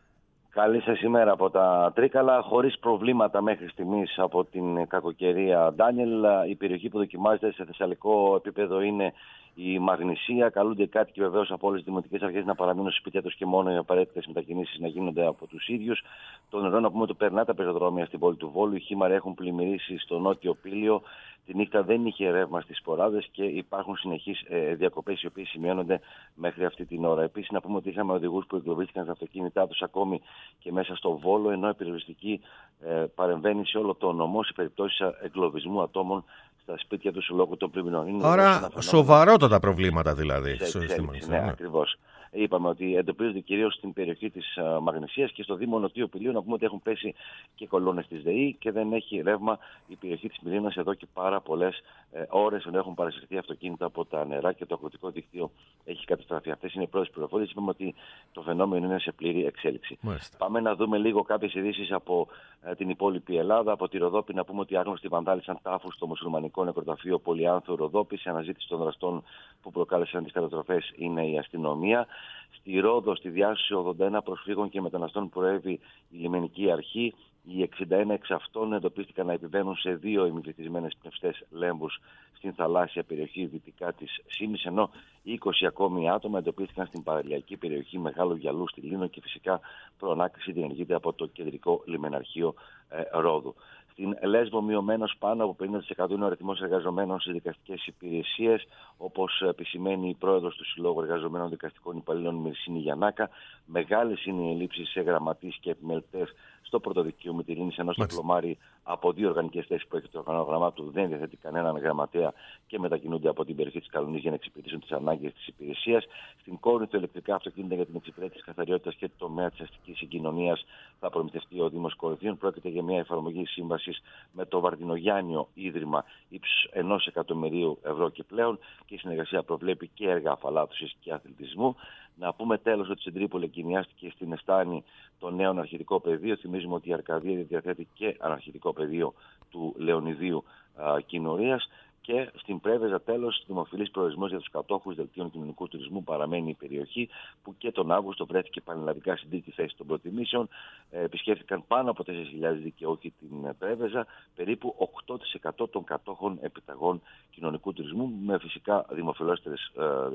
Speaker 5: Καλή σας ημέρα από τα Τρίκαλα. Χωρίς προβλήματα μέχρι στιγμής από την κακοκαιρία, Ντάνιελ. Η περιοχή που δοκιμάζεται σε θεσσαλικό επίπεδο είναι η Μαγνησία. Καλούνται οι κάτοικοι βεβαίως από όλες τις δημοτικές αρχές να παραμείνουν στις σπίτια τους και μόνο οι απαραίτητες μετακινήσεις να γίνονται από τους ίδιους. Το νερό, να πούμε, ότι περνά τα πεζοδρόμια στην πόλη του Βόλου. Οι χήμαροι έχουν πλημμυρίσει στο νότιο Πήλιο. Τη νύχτα δεν είχε ρεύμα στις ποράδες και υπάρχουν συνεχείς διακοπές οι οποίες σημειώνονται μέχρι αυτή την ώρα. Επίσης, να πούμε ότι είχαμε οδηγούς που εγκλωβίστηκαν στα αυτοκίνητά τους ακόμη και μέσα στο Βόλο, ενώ η πυροσβεστική παρεμβαίνει σε όλο το νομό σε περιπτώσεις εγκλωβισμού ατόμων στα σπίτια τους λόγω των πλημμυρών.
Speaker 1: Άρα, σοβαρότατα προβλήματα δηλαδή.
Speaker 5: Ναι, ακριβώς. Είπαμε ότι εντοπίζονται κυρίως στην περιοχή της Μαγνησίας και στο Δήμο Νοτίου Πηλίου. Να πούμε ότι έχουν πέσει και κολόνες της ΔΕΗ και δεν έχει ρεύμα η περιοχή της Μυρίνας εδώ και πάρα πολλές ώρες, ενώ έχουν παρασυρθεί αυτοκίνητα από τα νερά και το αγροτικό δίκτυο έχει καταστραφεί. Αυτές είναι οι πρώτες πληροφορίες. Είπαμε ότι το φαινόμενο είναι σε πλήρη εξέλιξη.
Speaker 1: Μάλιστα.
Speaker 5: Πάμε να δούμε λίγο κάποιες ειδήσεις από την υπόλοιπη Ελλάδα. Από τη Ροδόπη, να πούμε ότι άγνωστοι βανδάλισαν τάφους στο μουσουλμανικό νεκροταφείο Πολυάνθου Ροδόπη. Σε αναζήτηση των δραστών που προκάλεσαν τις καταστροφές είναι η αστυνομία. Στη Ρόδο, στη διάσωση 81 προσφύγων και μεταναστών προέβη η λιμενική αρχή. Οι 61 εξ αυτών εντοπίστηκαν να επιβαίνουν σε 2 ημιβυθισμένες πνευστές λέμβους στην θαλάσσια περιοχή δυτικά της Σίμης, ενώ 20 ακόμη άτομα εντοπίστηκαν στην παραλιακή περιοχή Μεγάλου Γιαλού στη Λίνο και φυσικά προανάκριση διενεργείται από το κεντρικό λιμεναρχείο Ρόδου. Στην Λέσβο, μειωμένος πάνω από 50% είναι ο αριθμός εργαζομένων στις δικαστικές υπηρεσίες, όπως επισημαίνει η πρόεδρος του Συλλόγου Εργαζομένων Δικαστικών Υπαλλήλων Μυρσίνη Γιαννάκα. Μεγάλες είναι οι ελλείψεις σε γραμματείς και επιμελητές στο πρωτοδικείο Μυτιλήνης, ενώ στο Πλωμάρι από 2 οργανικές θέσεις που έχει το οργανόγραμμά του δεν διαθέτει κανέναν γραμματέα και μετακινούνται από την περιοχή της Καλονής για να εξυπηρετήσουν τις ανάγκες της υπηρεσίας. Στην Κόρινθο, ηλεκτρικά αυτοκίνητα για την εξυπηρέτηση της καθαριότητας και το τομέα της αστικής συγκοινωνίας θα προμηθευτεί ο Δήμος Κορινθίων. Πρόκειται για μια εφαρμογή σύμβασης με το Βαρδινογιάννιο Ίδρυμα ύψους 1 εκατομμυρίου ευρώ και πλέον, και η συνεργασία προβλέπει και έργα αφαλάτωσης και αθλητισμού. Να πούμε τέλος ότι στην Τρίπολη εγκαινιάστηκε στην Εστάνη το νέο αναρχητικό πεδίο. Θυμίζουμε ότι η Αρκαδία διαθέτει και αναρχητικό πεδίο του Λεωνιδίου Κοινορίας. Και στην Πρέβεζα, τέλος, δημοφιλής προορισμός για τους κατόχους δελτίων κοινωνικού τουρισμού παραμένει η περιοχή, που και τον Αύγουστο βρέθηκε πανελλαδικά στην τρίτη θέση των προτιμήσεων. Επισκέφθηκαν πάνω από 4.000 δικαιούχοι την Πρέβεζα, περίπου 8% των κατόχων επιταγών κοινωνικού τουρισμού, με φυσικά δημοφιλέστερες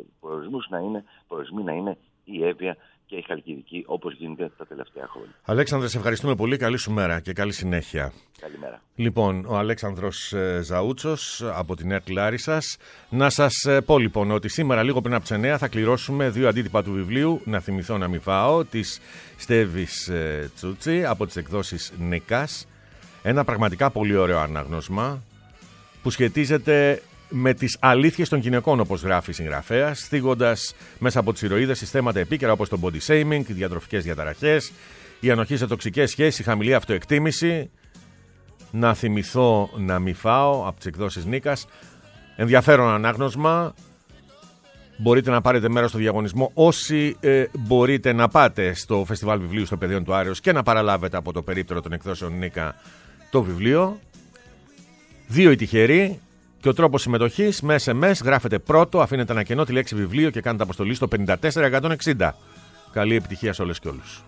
Speaker 5: προορισμοί να είναι η Εύβοια και η Χαλκιδική, όπως γίνεται τα τελευταία χρόνια.
Speaker 1: Αλέξανδρε, σε ευχαριστούμε πολύ. Καλή σου μέρα και καλή συνέχεια.
Speaker 5: Καλημέρα.
Speaker 1: Λοιπόν, ο Αλέξανδρος Ζαούτσος από την ΕΡΤ Λάρισσας. Να σας πω λοιπόν ότι σήμερα λίγο πριν από τις 9 θα κληρώσουμε 2 αντίτυπα του βιβλίου «Να θυμηθώ να μη φάω» της Στέβης Τσούτσι από τις εκδόσεις Νίκας. Ένα πραγματικά πολύ ωραίο ανάγνωσμα που σχετίζεται με τις αλήθειες των γυναικών, όπως γράφει η συγγραφέας, θίγοντας μέσα από τις ηρωίδες συστήματα επίκαιρα όπως το body shaming, οι διατροφικές διαταραχές, η ανοχή σε τοξικές σχέσεις, η χαμηλή αυτοεκτίμηση. Να θυμηθώ να μη φάω από τις εκδόσεις Νίκας. Ενδιαφέρον ανάγνωσμα. Μπορείτε να πάρετε μέρος στο διαγωνισμό όσοι μπορείτε να πάτε στο Φεστιβάλ Βιβλίου στο Παιδείον του Άρεως και να παραλάβετε από το περίπτερο των εκδόσεων Νίκα το βιβλίο. 2 οι τυχεροί. Και ο τρόπος συμμετοχής με SMS γράφετε πρώτο, αφήνετε ένα κενό, τη λέξη βιβλίο και κάνετε αποστολή στο 54160. Καλή επιτυχία σε όλες και όλους.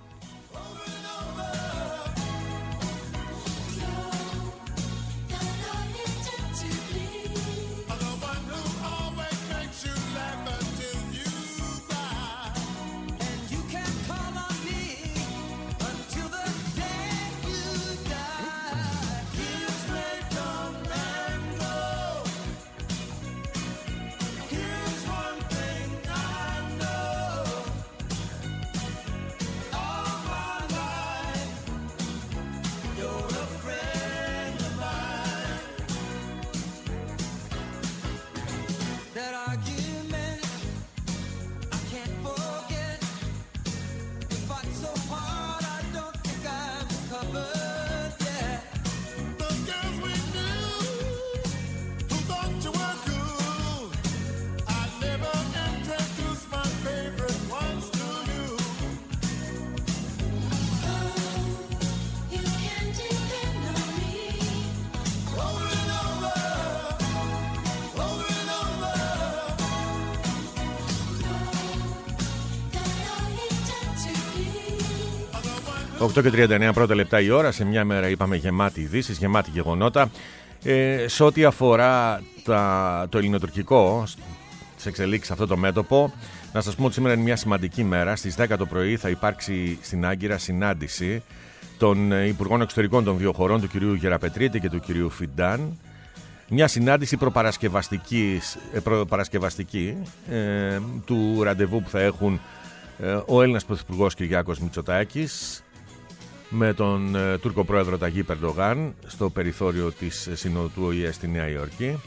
Speaker 1: 8:39 πρώτα λεπτά η ώρα. Σε μια μέρα είπαμε γεμάτη ειδήσεις, γεμάτη γεγονότα. Σε ό,τι αφορά το ελληνοτουρκικό, τις εξελίξεις σε αυτό το μέτωπο, να σας πούμε ότι σήμερα είναι μια σημαντική μέρα. Στις 10 το πρωί θα υπάρξει στην Άγκυρα συνάντηση των Υπουργών Εξωτερικών των δύο χωρών, του κυρίου Γεραπετρίτη και του κυρίου Φιντάν. Μια συνάντηση προπαρασκευαστική του ραντεβού που θα έχουν ο Έλληνας Πρωθυπουργός Κυριάκος Μητσοτάκης με τον Τούρκο Πρόεδρο Ταγίπ Ερντογάν στο περιθώριο της Συνόδου του ΟΗΕ στη Νέα Υόρκη.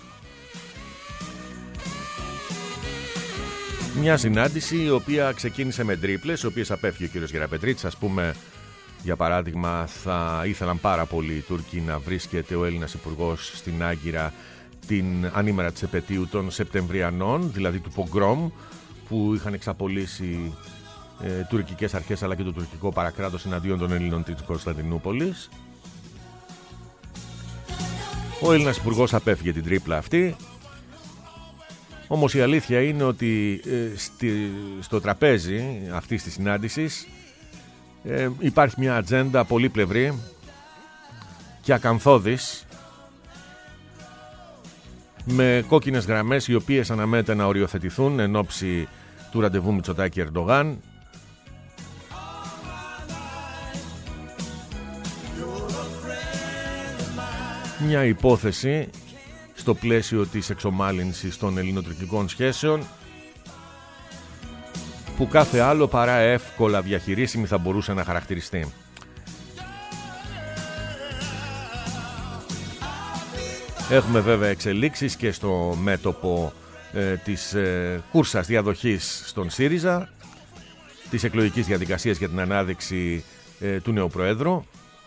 Speaker 1: Μια συνάντηση η οποία ξεκίνησε με τρίπλες, οι οποίες απέφυγε ο κύριος Γεραπετρίτης. Ας πούμε, για παράδειγμα, θα ήθελαν πάρα πολύ οι Τούρκοι να βρίσκεται ο Έλληνας Υπουργός στην Άγκυρα την ανήμερα της επετείου των Σεπτεμβριανών, δηλαδή του Πογκρόμ, που είχαν εξαπολύσει τουρκικές αρχές αλλά και το τουρκικό παρακράτος εναντίον των Ελλήνων της Κωνσταντινούπολης. Ο Έλληνας Υπουργός απέφυγε την τρίπλα αυτή. Όμως η αλήθεια είναι ότι στο τραπέζι αυτής της συνάντησης υπάρχει μια ατζέντα πολύπλευρη και ακανθώδης, με κόκκινες γραμμές οι οποίες αναμένεται να οριοθετηθούν εν ώψη του ραντεβού Μητσοτάκη Ερντογάν. Μια υπόθεση στο πλαίσιο της εξομάλυνσης των ελληνοτουρκικών σχέσεων που κάθε άλλο παρά εύκολα διαχειρίσιμη θα μπορούσε να χαρακτηριστεί. Έχουμε βέβαια εξελίξεις και στο μέτωπο της κούρσας διαδοχής στον ΣΥΡΙΖΑ, της εκλογικής διαδικασίας για την ανάδειξη του νέου Προέδρου.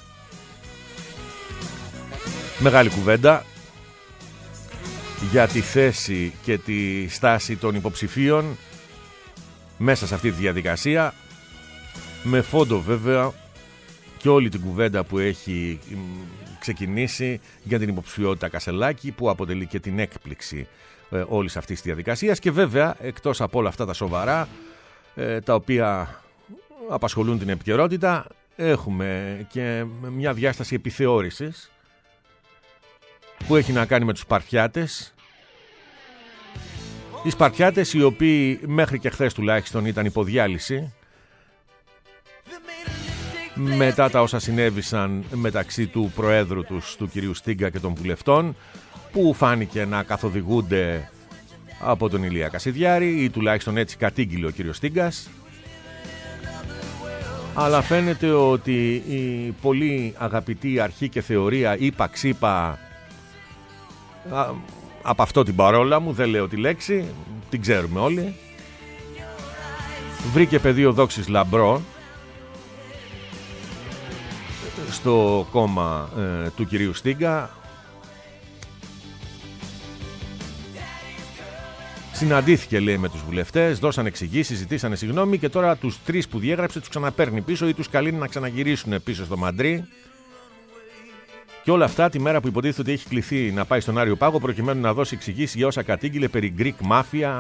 Speaker 1: Μεγάλη κουβέντα για τη θέση και τη στάση των υποψηφίων μέσα σε αυτή τη διαδικασία, με φόντο βέβαια και όλη την κουβέντα που έχει ξεκινήσει για την υποψηφιότητα Κασελάκη, που αποτελεί και την έκπληξη όλης αυτής της διαδικασίας. Και βέβαια, εκτός από όλα αυτά τα σοβαρά τα οποία απασχολούν την επικαιρότητα, έχουμε και μια διάσταση επιθεώρησης που έχει να κάνει με τους Σπαρτιάτες. Οι Σπαρτιάτες, οι οποίοι μέχρι και χθες τουλάχιστον ήταν υποδιάλυση μετά τα όσα συνέβησαν μεταξύ του Προέδρου τους, του κυρίου Στίγκα, και των βουλευτών, που φάνηκε να καθοδηγούνται από τον Ηλία Κασιδιάρη, ή τουλάχιστον έτσι κατήγγειλε ο κύριος Στίγκας. Αλλά φαίνεται ότι η πολύ αγαπητή αρχή και θεωρία είπα ξύπα, από αυτό την παρόλα μου, δεν λέω τη λέξη, την ξέρουμε όλοι, βρήκε πεδίο δόξης λαμπρό στο κόμμα του κυρίου Στίγκα. Συναντήθηκε, λέει, με τους βουλευτές, δώσαν εξηγήσεις, ζητήσανε συγγνώμη, και τώρα τους 3 που διέγραψε τους ξαναπαίρνει πίσω ή τους καλεί να ξαναγυρίσουν πίσω στο Μαντρί. Και όλα αυτά τη μέρα που υποτίθεται ότι έχει κληθεί να πάει στον Άριο Πάγο προκειμένου να δώσει εξηγήσεις για όσα κατήγγειλε περί Greek Mafia,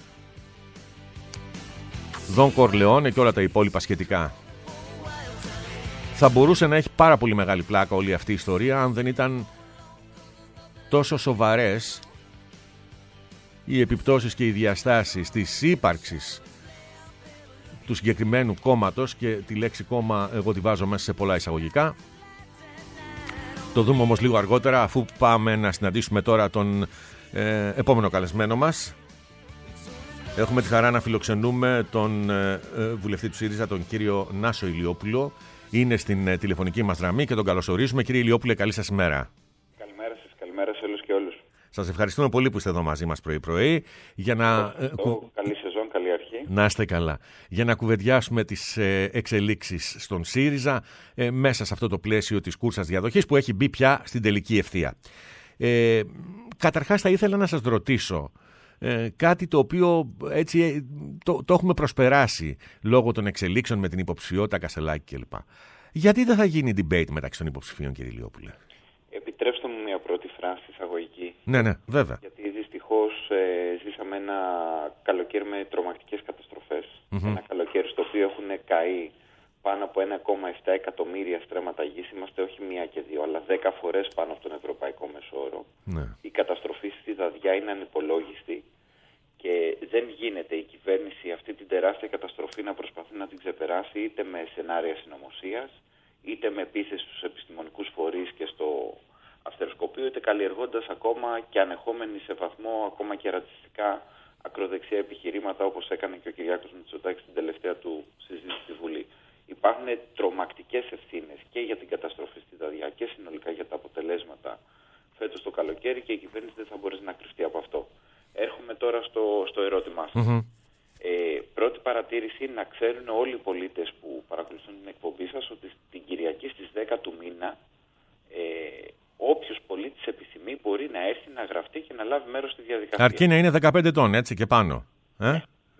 Speaker 1: Δον Κορλεόνε και όλα τα υπόλοιπα σχετικά. Θα μπορούσε να έχει πάρα πολύ μεγάλη πλάκα όλη αυτή η ιστορία αν δεν ήταν τόσο σοβαρές οι επιπτώσεις και οι διαστάσεις της ύπαρξης του συγκεκριμένου κόμματος, και τη λέξη κόμμα εγώ τη βάζω μέσα σε πολλά εισαγωγικά. Το δούμε όμως λίγο αργότερα, αφού πάμε να συναντήσουμε τώρα τον επόμενο καλεσμένο μας. Έχουμε τη χαρά να φιλοξενούμε τον βουλευτή του ΣΥΡΙΖΑ, τον κύριο Νάσο Ηλιόπουλο. Είναι στην τηλεφωνική μας γραμμή και τον καλωσορίζουμε. Κύριε Ηλιόπουλε, καλή σας ημέρα.
Speaker 6: Καλημέρα σας, καλημέρα σε όλους και όλους.
Speaker 1: Σας ευχαριστούμε πολύ που είστε εδώ μαζί μας πρωί-πρωί. Για να...
Speaker 6: Καλή σεζόν, καλή αρχή.
Speaker 1: Να είστε καλά. Για να κουβεντιάσουμε τις εξελίξεις στον ΣΥΡΙΖΑ μέσα σε αυτό το πλαίσιο της κούρσας διαδοχής που έχει μπει πια στην τελική ευθεία. Καταρχάς θα ήθελα να σας ρωτήσω κάτι το οποίο έτσι το έχουμε προσπεράσει λόγω των εξελίξεων με την υποψηφιότητα Κασελάκη κλπ. Γιατί δεν θα γίνει debate μεταξύ των υποψηφίων, κύριε Ηλιόπουλε?
Speaker 6: Επιτρέψτε μου μια πρώτη φράση εισαγωγική.
Speaker 1: Ναι, βέβαια.
Speaker 6: Γιατί δυστυχώς ζήσαμε ένα καλοκαίρι με τρομακτικές καταστροφές. Ένα καλοκαίρι στο οποίο έχουν καεί πάνω από 1,7 εκατομμύρια στρέμματα γης. Είμαστε όχι μία και δύο, αλλά 10 φορές πάνω από τον ευρωπαϊκό μεσόωρο.
Speaker 1: Ναι.
Speaker 6: Η καταστροφή στη Δαδιά είναι ανυπολόγιστη και δεν γίνεται η κυβέρνηση αυτή την τεράστια καταστροφή να προσπαθεί να την ξεπεράσει είτε με σενάρια συνωμοσίας, είτε με επίθεση στους επιστημονικούς φορείς και στο αστεροσκοπείο, είτε καλλιεργώντας ακόμα και ανεχόμενοι σε βαθμό ακόμα και ρατσιστικά ακροδεξιά επιχειρήματα, όπως έκανε και ο Κυριάκος Μητσοτάκης στην τελευταία του συζήτηση στη Βουλή. Υπάρχουν τρομακτικές ευθύνες και για την καταστροφή στη Δαδιά και συνολικά για τα αποτελέσματα φέτος το καλοκαίρι και η κυβέρνηση δεν θα μπορέσει να κρυφτεί από αυτό. Έρχομαι τώρα στο ερώτημά σας. Πρώτη παρατήρηση, να ξέρουν όλοι οι πολίτες που παρακολουθούν την εκπομπή σας ότι την Κυριακή στις 10 του μήνα όποιος πολίτης επιθυμεί μπορεί να έρθει να γραφτεί και να λάβει μέρος στη διαδικασία.
Speaker 1: Αρκεί να είναι 15 ετών, έτσι και πάνω.
Speaker 6: Ναι.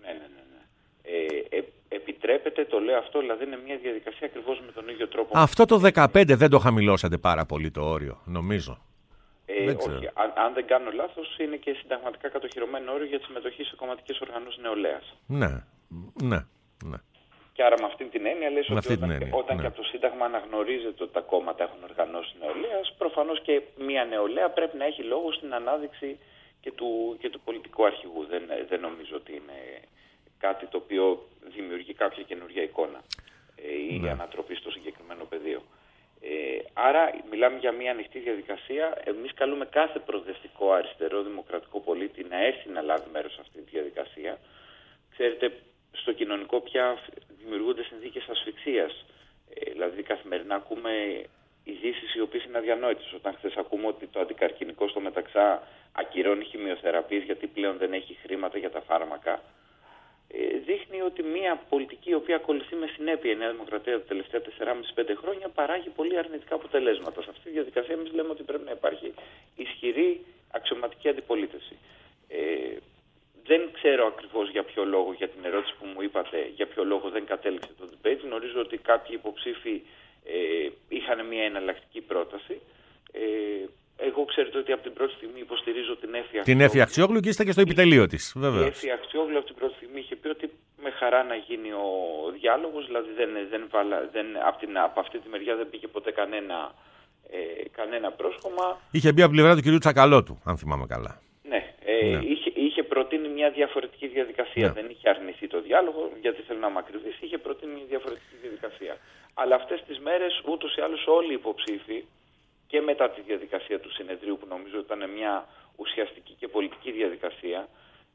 Speaker 6: Επιτρέπεται, το λέω αυτό, δηλαδή είναι μια διαδικασία ακριβώς με τον ίδιο τρόπο.
Speaker 1: Αυτό το 15 δεν το χαμηλώσατε πάρα πολύ το όριο, νομίζω.
Speaker 6: Όχι. Αν δεν κάνω λάθος, είναι και συνταγματικά κατοχυρωμένο όριο για τη συμμετοχή σε κομματικές οργανώσεις νεολαίας.
Speaker 1: Ναι.
Speaker 6: Και άρα με αυτή την έννοια λες ότι όταν
Speaker 1: ναι.
Speaker 6: και από το Σύνταγμα αναγνωρίζεται ότι τα κόμματα έχουν οργανώσεις νεολαίας, προφανώς και μια νεολαία πρέπει να έχει λόγο στην ανάδειξη και του πολιτικού αρχηγού. Δεν νομίζω ότι είναι κάτι το οποίο δημιουργεί κάποια καινούργια εικόνα ή ανατροπή στο συγκεκριμένο πεδίο. Άρα μιλάμε για μια ανοιχτή διαδικασία. Εμείς καλούμε κάθε προοδευτικό αριστερό δημοκρατικό πολίτη να έρθει να λάβει μέρος σε αυτή τη διαδικασία. Ξέρετε, στο κοινωνικό πια δημιουργούνται συνθήκες ασφυξίας. Δηλαδή καθημερινά ακούμε ειδήσεις οι οποίες είναι αδιανόητες. Όταν χθες ακούμε ότι το αντικαρκινικό στο Μεταξά ακυρώνει χημειοθεραπείες γιατί πλέον δεν έχει χρήματα για τα φάρμακα, δείχνει ότι μια πολιτική η οποία ακολουθεί με συνέπεια η Νέα Δημοκρατία τα τελευταία 4,5-5 χρόνια παράγει πολύ αρνητικά αποτελέσματα. Σε αυτή τη διαδικασία εμείς λέμε ότι πρέπει να υπάρχει ισχυρή αξιωματική αντιπολίτευση. Δεν ξέρω ακριβώς για ποιο λόγο, για την ερώτηση που μου είπατε, για ποιο λόγο δεν κατέληξε το debate. Γνωρίζω ότι κάποιοι υποψήφοι είχαν μια εναλλακτική πρόταση. Εγώ ξέρετε ότι από την πρώτη στιγμή υποστηρίζω την Έφη Αξιόγλου.
Speaker 1: Την Έφη Αξιόγλου και είστε και στο επιτελείο της, βέβαια.
Speaker 6: Η Έφη Αξιόγλου από την πρώτη στιγμή είχε πει ότι με χαρά να γίνει ο διάλογος, δηλαδή από αυτή τη μεριά δεν πήγε ποτέ κανένα πρόσχομα.
Speaker 1: Είχε μπει από την πλευρά του κυρίου Τσακαλώτου, αν θυμάμαι καλά.
Speaker 6: Ναι. Είχε προτείνει μια διαφορετική διαδικασία. Δεν είχε αρνηθεί το διάλογο, γιατί θέλω να είμαι ακριβής, είχε προτείνει μια διαφορετική διαδικασία. Αλλά αυτές τις μέρες ούτως ή άλλως όλοι οι υποψήφοι και μετά τη διαδικασία του συνεδρίου, που νομίζω ήταν μια ουσιαστική και πολιτική διαδικασία,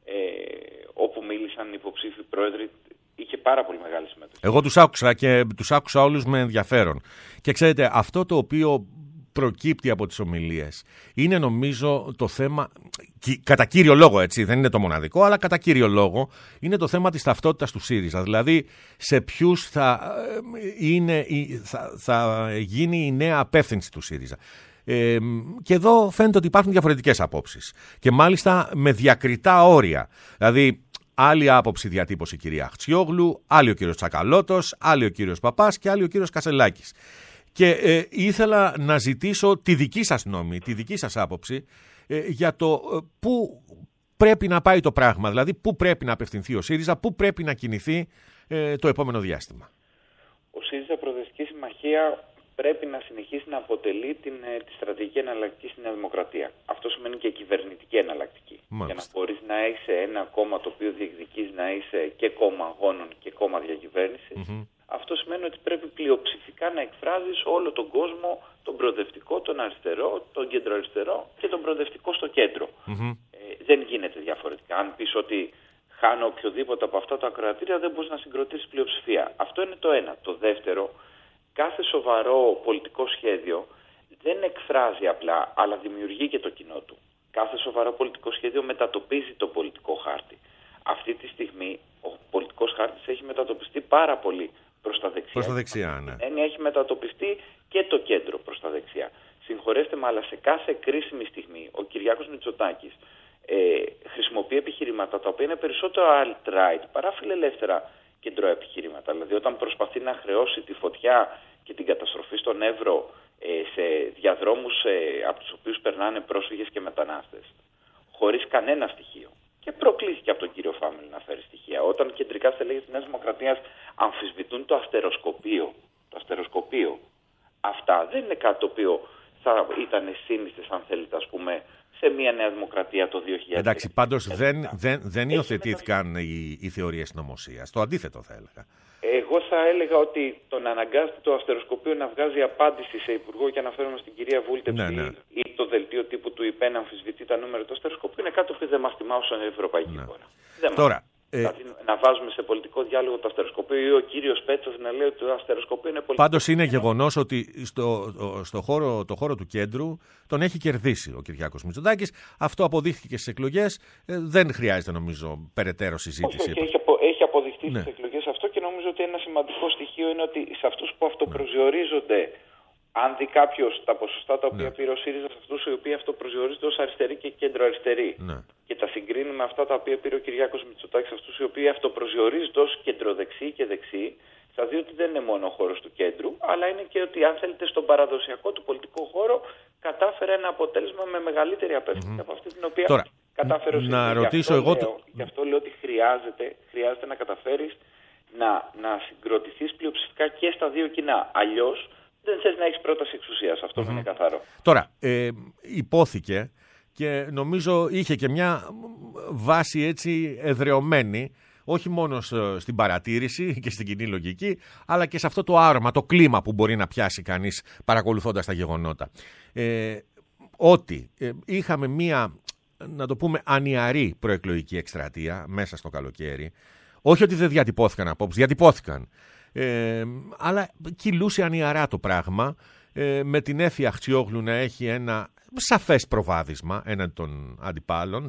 Speaker 6: όπου μίλησαν οι υποψήφοι πρόεδροι, είχε πάρα πολύ μεγάλη συμμετοχή.
Speaker 1: Εγώ τους άκουσα και τους άκουσα όλους με ενδιαφέρον. Και ξέρετε, αυτό το οποίο προκύπτει από τις ομιλίες είναι νομίζω το θέμα, κατά κύριο λόγο, έτσι, δεν είναι το μοναδικό, αλλά κατά κύριο λόγο είναι το θέμα της ταυτότητας του ΣΥΡΙΖΑ. Δηλαδή σε ποιους θα γίνει η νέα απεύθυνση του ΣΥΡΙΖΑ. Και εδώ φαίνεται ότι υπάρχουν διαφορετικές απόψεις και μάλιστα με διακριτά όρια. Δηλαδή άλλη άποψη διατύπωσε η κυρία Αξιόγλου, άλλη ο κύριος Τσακαλώτος, άλλη ο κύριος Παπάς και άλλη ο κύριος Κασελάκης. Και ήθελα να ζητήσω τη δική σας γνώμη, τη δική σας άποψη για το πού πρέπει να πάει το πράγμα, δηλαδή πού πρέπει να απευθυνθεί ο ΣΥΡΙΖΑ, πού πρέπει να κινηθεί το επόμενο διάστημα.
Speaker 6: Ο ΣΥΡΙΖΑ Προοδευτική Συμμαχία πρέπει να συνεχίσει να αποτελεί τη στρατηγική εναλλακτική στη Νέα Δημοκρατία. Αυτό σημαίνει και κυβερνητική εναλλακτική.
Speaker 1: Μάλιστα.
Speaker 6: Για να μπορείς να είσαι ένα κόμμα το οποίο διεκδικείς να είσαι και κόμμα αγώνων και κόμμα διακυβέρνησης. Αυτό σημαίνει ότι πρέπει πλειοψηφικά να εκφράζεις όλο τον κόσμο, τον προοδευτικό, τον αριστερό, τον κεντροαριστερό και τον προοδευτικό στο κέντρο. Δεν γίνεται διαφορετικά. Αν πεις ότι χάνω οποιοδήποτε από αυτά τα ακροατήρια, δεν μπορείς να συγκροτήσεις πλειοψηφία. Αυτό είναι το ένα. Το δεύτερο, κάθε σοβαρό πολιτικό σχέδιο δεν εκφράζει απλά, αλλά δημιουργεί και το κοινό του. Κάθε σοβαρό πολιτικό σχέδιο μετατοπίζει το πολιτικό χάρτη. Αυτή τη στιγμή ο πολιτικός χάρτης έχει μετατοπιστεί πάρα πολύ προς τα δεξιά.
Speaker 1: Προς τα δεξιά, ναι.
Speaker 6: Έχει μετατοπιστεί και το κέντρο προς τα δεξιά. Συγχωρέστε με, αλλά σε κάθε κρίσιμη στιγμή ο Κυριάκος Μητσοτάκης χρησιμοποιεί επιχειρήματα τα οποία είναι περισσότερο alt-right παρά φιλελεύθερα κεντροεπιχειρήματα. Δηλαδή όταν προσπαθεί να χρεώσει τη φωτιά και την καταστροφή στον Εύρο σε διαδρόμους από τους οποίους περνάνε πρόσφυγες και μετανάστες, χωρίς κανένα στοιχείο. Και προκλήθηκε από τον κύριο Φάμελ να φέρει στοιχεία. Όταν κεντρικά στελέχη της Νέας Δημοκρατίας αμφισβητούν το αστεροσκοπείο. Αυτά δεν είναι κάτι το οποίο θα ήταν σύνηθες, αν θέλετε, ας πούμε, σε μια Νέα Δημοκρατία το 2000.
Speaker 1: Εντάξει, πάντως δεν υιοθετήθηκαν οι θεωρίες συνωμοσίας. Το αντίθετο θα έλεγα.
Speaker 6: Εγώ θα έλεγα ότι το να αναγκάζεται το αστεροσκοπείο να βγάζει απάντηση σε υπουργό, και αναφέρομαι στην κυρία Βούλτεψη, ή το δελτίο τύπου του ΙΠΕ να αμφισβητεί τα νούμερα του αστεροσκοπείου, είναι κάτι που δεν μας τιμά ως ευρωπαϊκή χώρα.
Speaker 1: Τώρα,
Speaker 6: δηλαδή, να βάζουμε σε πολιτικό διάλογο το αστεροσκοπείο, ή ο κύριος Πέτσος να λέει ότι το αστεροσκοπείο είναι πολιτικό.
Speaker 1: Πάντως είναι γεγονός ότι το χώρο του κέντρου τον έχει κερδίσει ο Κυριάκος Μητσοτάκης. Αυτό αποδείχθηκε στις εκλογές. Δεν χρειάζεται, νομίζω, περαιτέρω συζήτηση.
Speaker 6: Όχι, έχει αποδειχτεί στις εκλογές αυτό, και νομίζω ότι ένα σημαντικό στοιχείο είναι ότι σε αυτούς που αυτοπροσδιορίζονται, αν δει κάποιος τα ποσοστά τα οποία πήρε ο ΣΥΡΙΖΑ, σε αυτούς οι οποίοι αυτοπροσδιορίζονται ως αριστεροί και κεντροαριστεροί, και τα συγκρίνει με αυτά τα οποία πήρε ο Κυριάκος Μητσοτάκης, σε αυτούς οι οποίοι αυτοπροσδιορίζονται ως κεντροδεξιοί και δεξιοί, θα δει ότι δεν είναι μόνο ο χώρος του κέντρου, αλλά είναι και ότι, αν θέλετε, στον παραδοσιακό του πολιτικό χώρο κατάφερε ένα αποτέλεσμα με μεγαλύτερη απεύθυνση από αυτή την οποία κατάφερε ο ΣΥΡΙΖΑ.
Speaker 1: Να ρωτήσω εγώ.
Speaker 6: Γι' αυτό λέω ότι χρειάζεται να καταφέρεις να συγκροτηθείς πλειοψηφικά και στα δύο κοινά. Αλλιώς δεν θες να έχεις πρόταση εξουσίας. Αυτό είναι καθαρό.
Speaker 1: Τώρα, υπόθηκε και νομίζω είχε και μια βάση έτσι εδρεωμένη, όχι μόνο στην παρατήρηση και στην κοινή λογική, αλλά και σε αυτό το άρωμα, το κλίμα που μπορεί να πιάσει κανείς παρακολουθώντας τα γεγονότα. Ότι είχαμε μια, να το πούμε, ανιαρή προεκλογική εκστρατεία μέσα στο καλοκαίρι. Όχι ότι δεν διατυπώθηκαν απόψεις, διατυπώθηκαν. Αλλά κυλούσε ανιαρά το πράγμα, με την Έφη Αχτσιόγλου να έχει ένα σαφές προβάδισμα έναντι των αντιπάλων,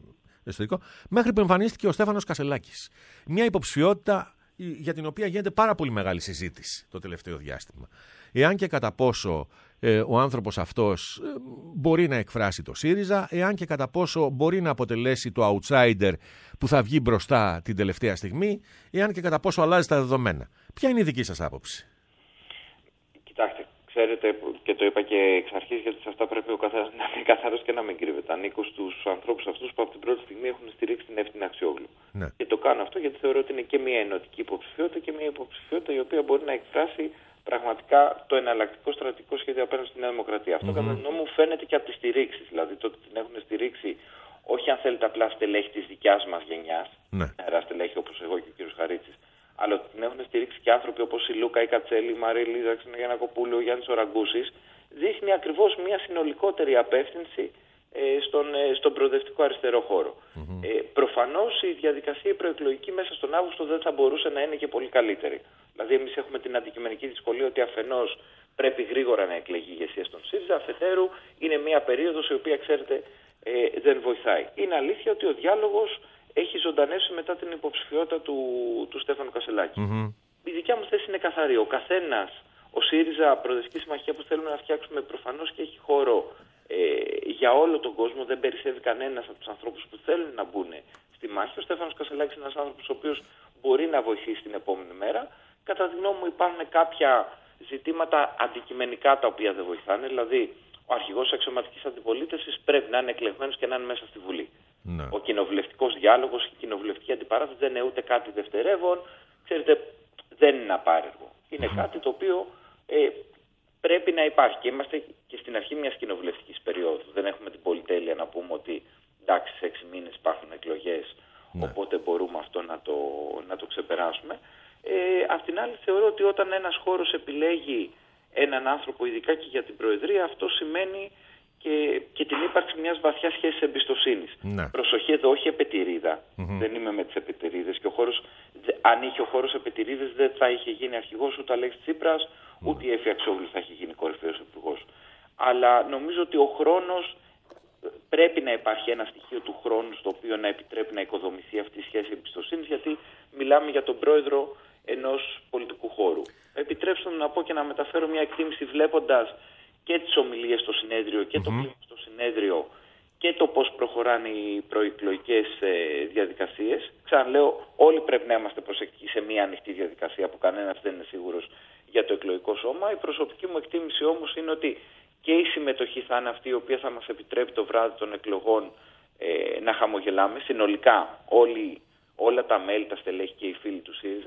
Speaker 1: μέχρι που εμφανίστηκε ο Στέφανος Κασελάκης. Μια υποψηφιότητα για την οποία γίνεται πάρα πολύ μεγάλη συζήτηση το τελευταίο διάστημα. Εάν και κατά πόσο ο άνθρωπος αυτός μπορεί να εκφράσει το ΣΥΡΙΖΑ, εάν και κατά πόσο μπορεί να αποτελέσει το outsider που θα βγει μπροστά την τελευταία στιγμή, εάν και κατά πόσο αλλάζει τα δεδομένα. Ποια είναι η δική σας άποψη?
Speaker 6: Κοιτάξτε, ξέρετε, και το είπα και εξ αρχής, γιατί σε αυτά πρέπει ο καθένας να είναι καθαρός και να μην κρύβεται. Ανήκω στους ανθρώπους αυτούς που από την πρώτη στιγμή έχουν στηρίξει την Εύτη Αχτσιόγλου. Ναι. Και το κάνω αυτό γιατί θεωρώ ότι είναι και μια ενωτική υποψηφιότητα και μια υποψηφιότητα η οποία μπορεί να εκφράσει πραγματικά το εναλλακτικό στρατηγικό σχέδιο απέναντι στη Νέα Δημοκρατία. Αυτό κατά τη γνώμη μου φαίνεται και από τις στηρίξεις. Δηλαδή το ότι την έχουν στηρίξει, όχι αν θέλετε απλά στελέχη της δικιάς μας γενιάς, νεαρά στελέχη όπως εγώ και ο κ. Χαρίτσης, αλλά ότι την έχουν στηρίξει και άνθρωποι όπως η Λούκα, η Κατσέλη, η Μαρία Λίζα, η Γιαννακοπούλου, ο Γιάννης Οραγκούσης, δείχνει ακριβώς μια συνολικότερη απεύθυνση στον προοδευτικό αριστερό χώρο. Προφανώς η διαδικασία προεκλογική μέσα στον Αύγουστο δεν θα μπορούσε να είναι και πολύ καλύτερη. Δηλαδή, εμείς έχουμε την αντικειμενική δυσκολία ότι αφενός πρέπει γρήγορα να εκλεγεί η ηγεσία στον ΣΥΡΙΖΑ, αφετέρου είναι μια περίοδος η οποία, ξέρετε, δεν βοηθάει. Είναι αλήθεια ότι ο διάλογος έχει ζωντανεύσει μετά την υποψηφιότητα του Στέφανου Κασελάκη. Η δικιά μου θέση είναι καθαρή. Ο καθένας, ο ΣΥΡΙΖΑ, προοδευτική συμμαχία που θέλουμε να φτιάξουμε, προφανώς και έχει χώρο για όλο τον κόσμο. Δεν περισσεύει κανένας από τους ανθρώπους που θέλουν να μπουν στη μάχη. Ο Στέφανος Κασελάκης είναι ένας άνθρωπος ο οποίος μπορεί να βοηθήσει την επόμενη μέρα. Κατά τη γνώμη μου υπάρχουν κάποια ζητήματα αντικειμενικά τα οποία δεν βοηθάνε. Δηλαδή, ο αρχηγός της αξιωματικής αντιπολίτευσης πρέπει να είναι εκλεγμένος και να είναι μέσα στη Βουλή. Ναι. Ο κοινοβουλευτικός διάλογος, η κοινοβουλευτική αντιπαράθεση δεν είναι ούτε κάτι δευτερεύον. Ξέρετε, δεν είναι απάρεργο. Είναι κάτι το οποίο πρέπει να υπάρχει. Και είμαστε και στην αρχή μιας κοινοβουλευτικής περίοδου. Δεν έχουμε την πολυτέλεια να πούμε ότι εντάξει, σε 6 μήνες υπάρχουν εκλογές, οπότε μπορούμε αυτό να το ξεπεράσουμε. Απ' την άλλη, θεωρώ ότι όταν ένας χώρος επιλέγει έναν άνθρωπο, ειδικά και για την Προεδρία, αυτό σημαίνει και την ύπαρξη μιας βαθιάς σχέσης εμπιστοσύνης. Προσοχή εδώ, όχι επετηρίδα. Δεν είμαι με τις επετηρίδες. Και αν είχε ο χώρος επετηρίδες, δεν θα είχε γίνει αρχηγός ούτε ο Αλέξης Τσίπρας, ούτε η Έφη Αχτσιόγλου θα είχε γίνει κορυφαίος υπουργός. Αλλά νομίζω ότι ο χρόνος, πρέπει να υπάρχει ένα στοιχείο του χρόνου στο οποίο να επιτρέπει να οικοδομηθεί αυτή η σχέση εμπιστοσύνης, γιατί μιλάμε για τον πρόεδρο ενός πολιτικού χώρου. Επιτρέψτε μου να πω και να μεταφέρω μια εκτίμηση βλέποντας και τις ομιλίες στο συνέδριο και το κλίμα στο συνέδριο και το πώς προχωράνε οι προεκλογικές διαδικασίες. Ξαναλέω, όλοι πρέπει να είμαστε προσεκτικοί σε μια ανοιχτή διαδικασία που κανένας δεν είναι σίγουρος για το εκλογικό σώμα. Η προσωπική μου εκτίμηση όμως είναι ότι και η συμμετοχή θα είναι αυτή η οποία θα μας επιτρέπει το βράδυ των εκλογών να χαμογελάμε συνολικά όλα τα μέλη, τα στελέχη και οι φίλοι του ΣΥΡΙΖΑ.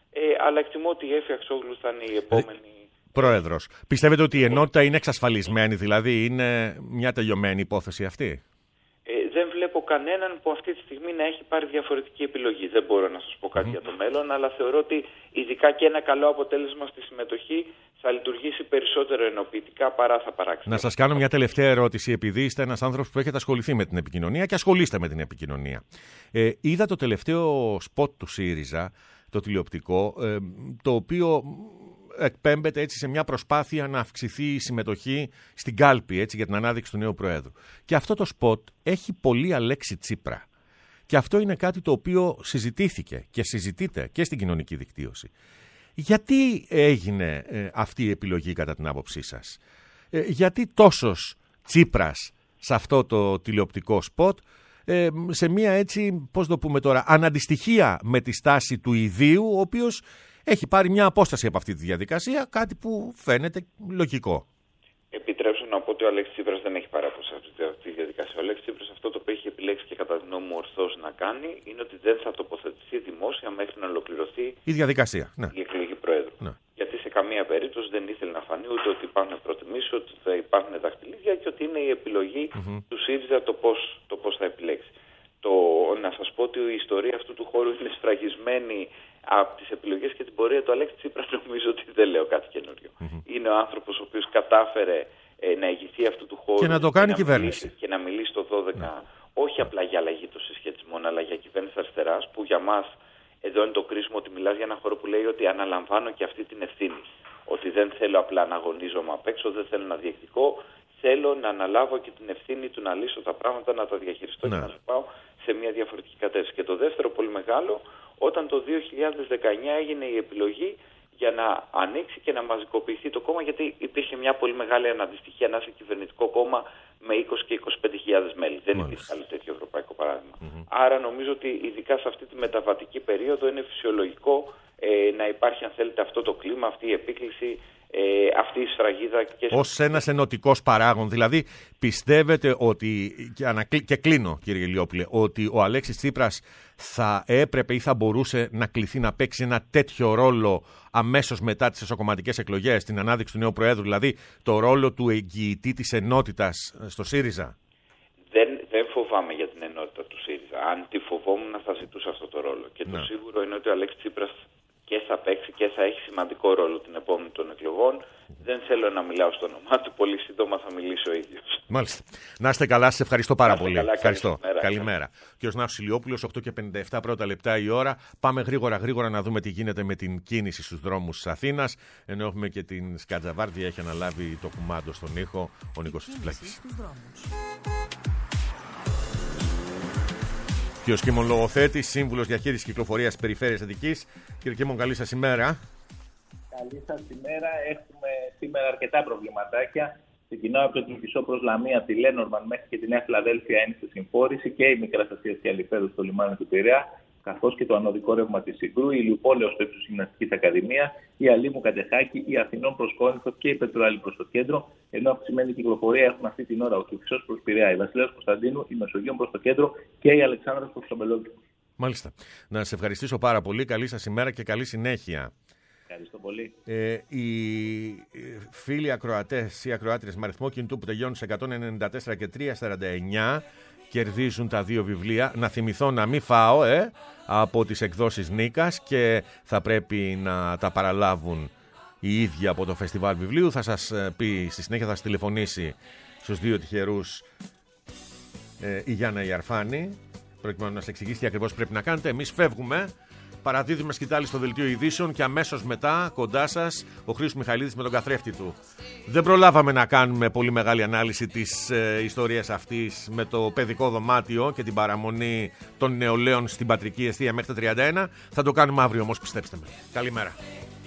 Speaker 6: Αλλά εκτιμώ ότι η Έφη Αξόγλου θα είναι η επόμενη
Speaker 1: πρόεδρος. Πιστεύετε ότι η ενότητα είναι εξασφαλισμένη, δηλαδή είναι μια τελειωμένη υπόθεση αυτή?
Speaker 6: Δεν βλέπω κανέναν που αυτή τη στιγμή να έχει πάρει διαφορετική επιλογή. Δεν μπορώ να σας πω κάτι για το μέλλον, αλλά θεωρώ ότι ειδικά και ένα καλό αποτέλεσμα στη συμμετοχή θα λειτουργήσει περισσότερο ενοποιητικά παρά θα παράξει.
Speaker 1: Να σας κάνω μια τελευταία ερώτηση, επειδή είστε ένας άνθρωπος που έχετε ασχοληθεί με την επικοινωνία και ασχολείστε με την επικοινωνία. Είδα το τελευταίο σποτ του ΣΥΡΙΖΑ, το τηλεοπτικό, το οποίο εκπέμπεται έτσι σε μια προσπάθεια να αυξηθεί η συμμετοχή στην κάλπη, έτσι, για την ανάδειξη του νέου Προέδρου. Και αυτό το σποτ έχει πολύ Αλέξη Τσίπρα. Και αυτό είναι κάτι το οποίο συζητήθηκε και συζητείται και στην κοινωνική δικτύωση. Γιατί έγινε αυτή η επιλογή κατά την άποψή σας? Γιατί τόσος Τσίπρας σε αυτό το τηλεοπτικό σποτ, σε μια έτσι, πώς το πούμε τώρα, αναντιστοιχεία με τη στάση του ιδίου, ο οποίος έχει πάρει μια απόσταση από αυτή τη διαδικασία, κάτι που φαίνεται λογικό.
Speaker 6: Επιτρέψω να πω ότι ο Αλέξης Τσίπρας δεν έχει πάρει απόσταση από αυτή τη διαδικασία. Ο Αλέξης Τσίπρας αυτό το οποίο έχει επιλέξει και κατά τη γνώμη μου ορθώς να κάνει είναι ότι δεν θα τοποθετηθεί δημόσια μέχρι να ολοκληρωθεί
Speaker 1: η διαδικασία,
Speaker 6: η εκλογή Προέδρου. Ναι. Γιατί σε καμία περίπτωση δεν ήθελε να φανεί ούτε ότι υπάρχουν προτιμήσεις, ότι θα υπάρχουν δαχτυλίδια και ότι είναι η επιλογή του ΣΥΡΙΖΑ το πώς θα επιλέξει. Να σας πω ότι η ιστορία αυτού του χώρου είναι σφραγισμένη από τις επιλογές και την πορεία του Αλέξη Τσίπρα. Νομίζω ότι δεν λέω κάτι καινούριο. Είναι ο άνθρωπος ο οποίος κατάφερε να ηγηθεί αυτού του χώρου
Speaker 1: και να το κάνει κυβέρνηση.
Speaker 6: Και να μιλήσει το 12, όχι απλά για αλλαγή των συσχετισμών, αλλά για κυβέρνηση αριστεράς, που για μας εδώ είναι το κρίσιμο, ότι μιλάς για ένα χώρο που λέει ότι αναλαμβάνω και αυτή την ευθύνη. Ότι δεν θέλω απλά να αγωνίζομαι απ' έξω, δεν θέλω να διεκδικώ. Θέλω να αναλάβω και την ευθύνη του να λύσω τα πράγματα, να τα διαχειριστώ και να σου πάω σε μια διαφορετική κατεύθυνση. Και το δεύτερο πολύ μεγάλο, όταν το 2019 έγινε η επιλογή για να ανοίξει και να μαζικοποιηθεί το κόμμα, γιατί υπήρχε μια πολύ μεγάλη αναντιστοιχία να είσαι κυβερνητικό κόμμα με 20 και 25.000 μέλη. Δεν υπήρχε άλλο τέτοιο ευρωπαϊκό παράδειγμα. Άρα νομίζω ότι ειδικά σε αυτή τη μεταβατική περίοδο είναι φυσιολογικό να υπάρχει, αν θέλετε, αυτό το κλίμα, αυτή η επίκληση, αυτή η σφραγίδα.
Speaker 1: Ως ένας ενωτικός παράγων, δηλαδή πιστεύετε ότι, και κλείνω κύριε Ηλιόπουλε, ότι ο Αλέξης Τσίπρας θα έπρεπε ή θα μπορούσε να κληθεί να παίξει ένα τέτοιο ρόλο αμέσως μετά τις εσωκομματικές εκλογές, την ανάδειξη του νέου Προέδρου, δηλαδή το ρόλο του εγγυητή της ενότητας στο ΣΥΡΙΖΑ?
Speaker 6: Δεν φοβάμαι για την ενότητα του ΣΥΡΙΖΑ. Αν τη φοβόμουν θα ζητούσα αυτό το ρόλο. Και το σίγουρο είναι ότι ο Αλέξης Τσίπρας και θα παίξει και θα έχει σημαντικό ρόλο την επόμενη των εκλογών. Δεν θέλω να μιλάω στο όνομά του, πολύ σύντομα θα μιλήσω ο ίδιος. Μάλιστα.
Speaker 1: Να είστε καλά, σας ευχαριστώ πάρα πολύ.
Speaker 6: Καλά,
Speaker 1: ευχαριστώ. Καλημέρα. Κύριος Ναύσος Ηλιόπουλος, 8 και 57 πρώτα λεπτά η ώρα. Πάμε γρήγορα να δούμε τι γίνεται με την κίνηση στους δρόμους της Αθήνας. Ενώ έχουμε και την Σκατζαβάρδια, έχει αναλάβει το κουμάντο στον ήχο ο Νίκος Τσιπλάκης. Κύριος Κίμων Λογοθέτης, Σύμβουλος Διαχείρισης Κυκλοφορίας της Περιφέρειας Αττικής. Κύριε Κίμων, καλή σας ημέρα.
Speaker 7: Καλή σας ημέρα. Έχουμε σήμερα αρκετά προβληματάκια. Ξεκινάω από το Κηφισό προς Λαμία, από τη Λένορμαν μέχρι και τη Νέα Φιλαδέλφια είναι στη συμφόρηση και η Μικράς Ασίας και Αλιφέδου στο λιμάνι του Πειραιά, καθώς και το ανωδικό ρεύμα της Συγκρού, η Ηλιουπόλεως στο ύψος Γυμναστικής Ακαδημίας, η Αλήμου Κατεχάκη, η Αθηνών προς Κόνηθο και η Πετροάλη προς το κέντρο. Ενώ αυξημένη κυκλοφορία έχουμε αυτή την ώρα ο Κηφισός προς Πειραιά, η Βασιλέως Κωνσταντίνου, η Μεσογείων προς το κέντρο και η Αλεξάνδρας προς το Μπελόκιο.
Speaker 1: Μάλιστα. Να σας ευχαριστήσω πάρα πολύ. Καλή σας ημέρα και καλή συνέχεια.
Speaker 7: Ευχαριστώ πολύ.
Speaker 1: Οι φίλοι ακροατές ή ακροάτριες με αριθμό κινητού που τελειώνουν σε 194 και 349 κερδίζουν τα δύο βιβλία. Να θυμηθώ να μην φάω από τις εκδόσεις Νίκας και θα πρέπει να τα παραλάβουν οι ίδιοι από το Φεστιβάλ Βιβλίου. Θα σας πει στη συνέχεια, θα σας τηλεφωνήσει στους δύο τυχερούς η Γιάννα Ιαρφάνη, προκειμένου να σας εξηγήσει τι ακριβώς πρέπει να κάνετε. Εμείς φεύγουμε. Παραδίδουμε σκητάλη στο δελτίο ειδήσεων και αμέσως μετά κοντά σας ο Χρήστος Μιχαηλίδης με τον καθρέφτη του. Δεν προλάβαμε να κάνουμε πολύ μεγάλη ανάλυση της ιστορίας αυτής με το παιδικό δωμάτιο και την παραμονή των νεολαίων στην πατρική εστία μέχρι τα 31. Θα το κάνουμε αύριο όμως, πιστέψτε με. Καλημέρα.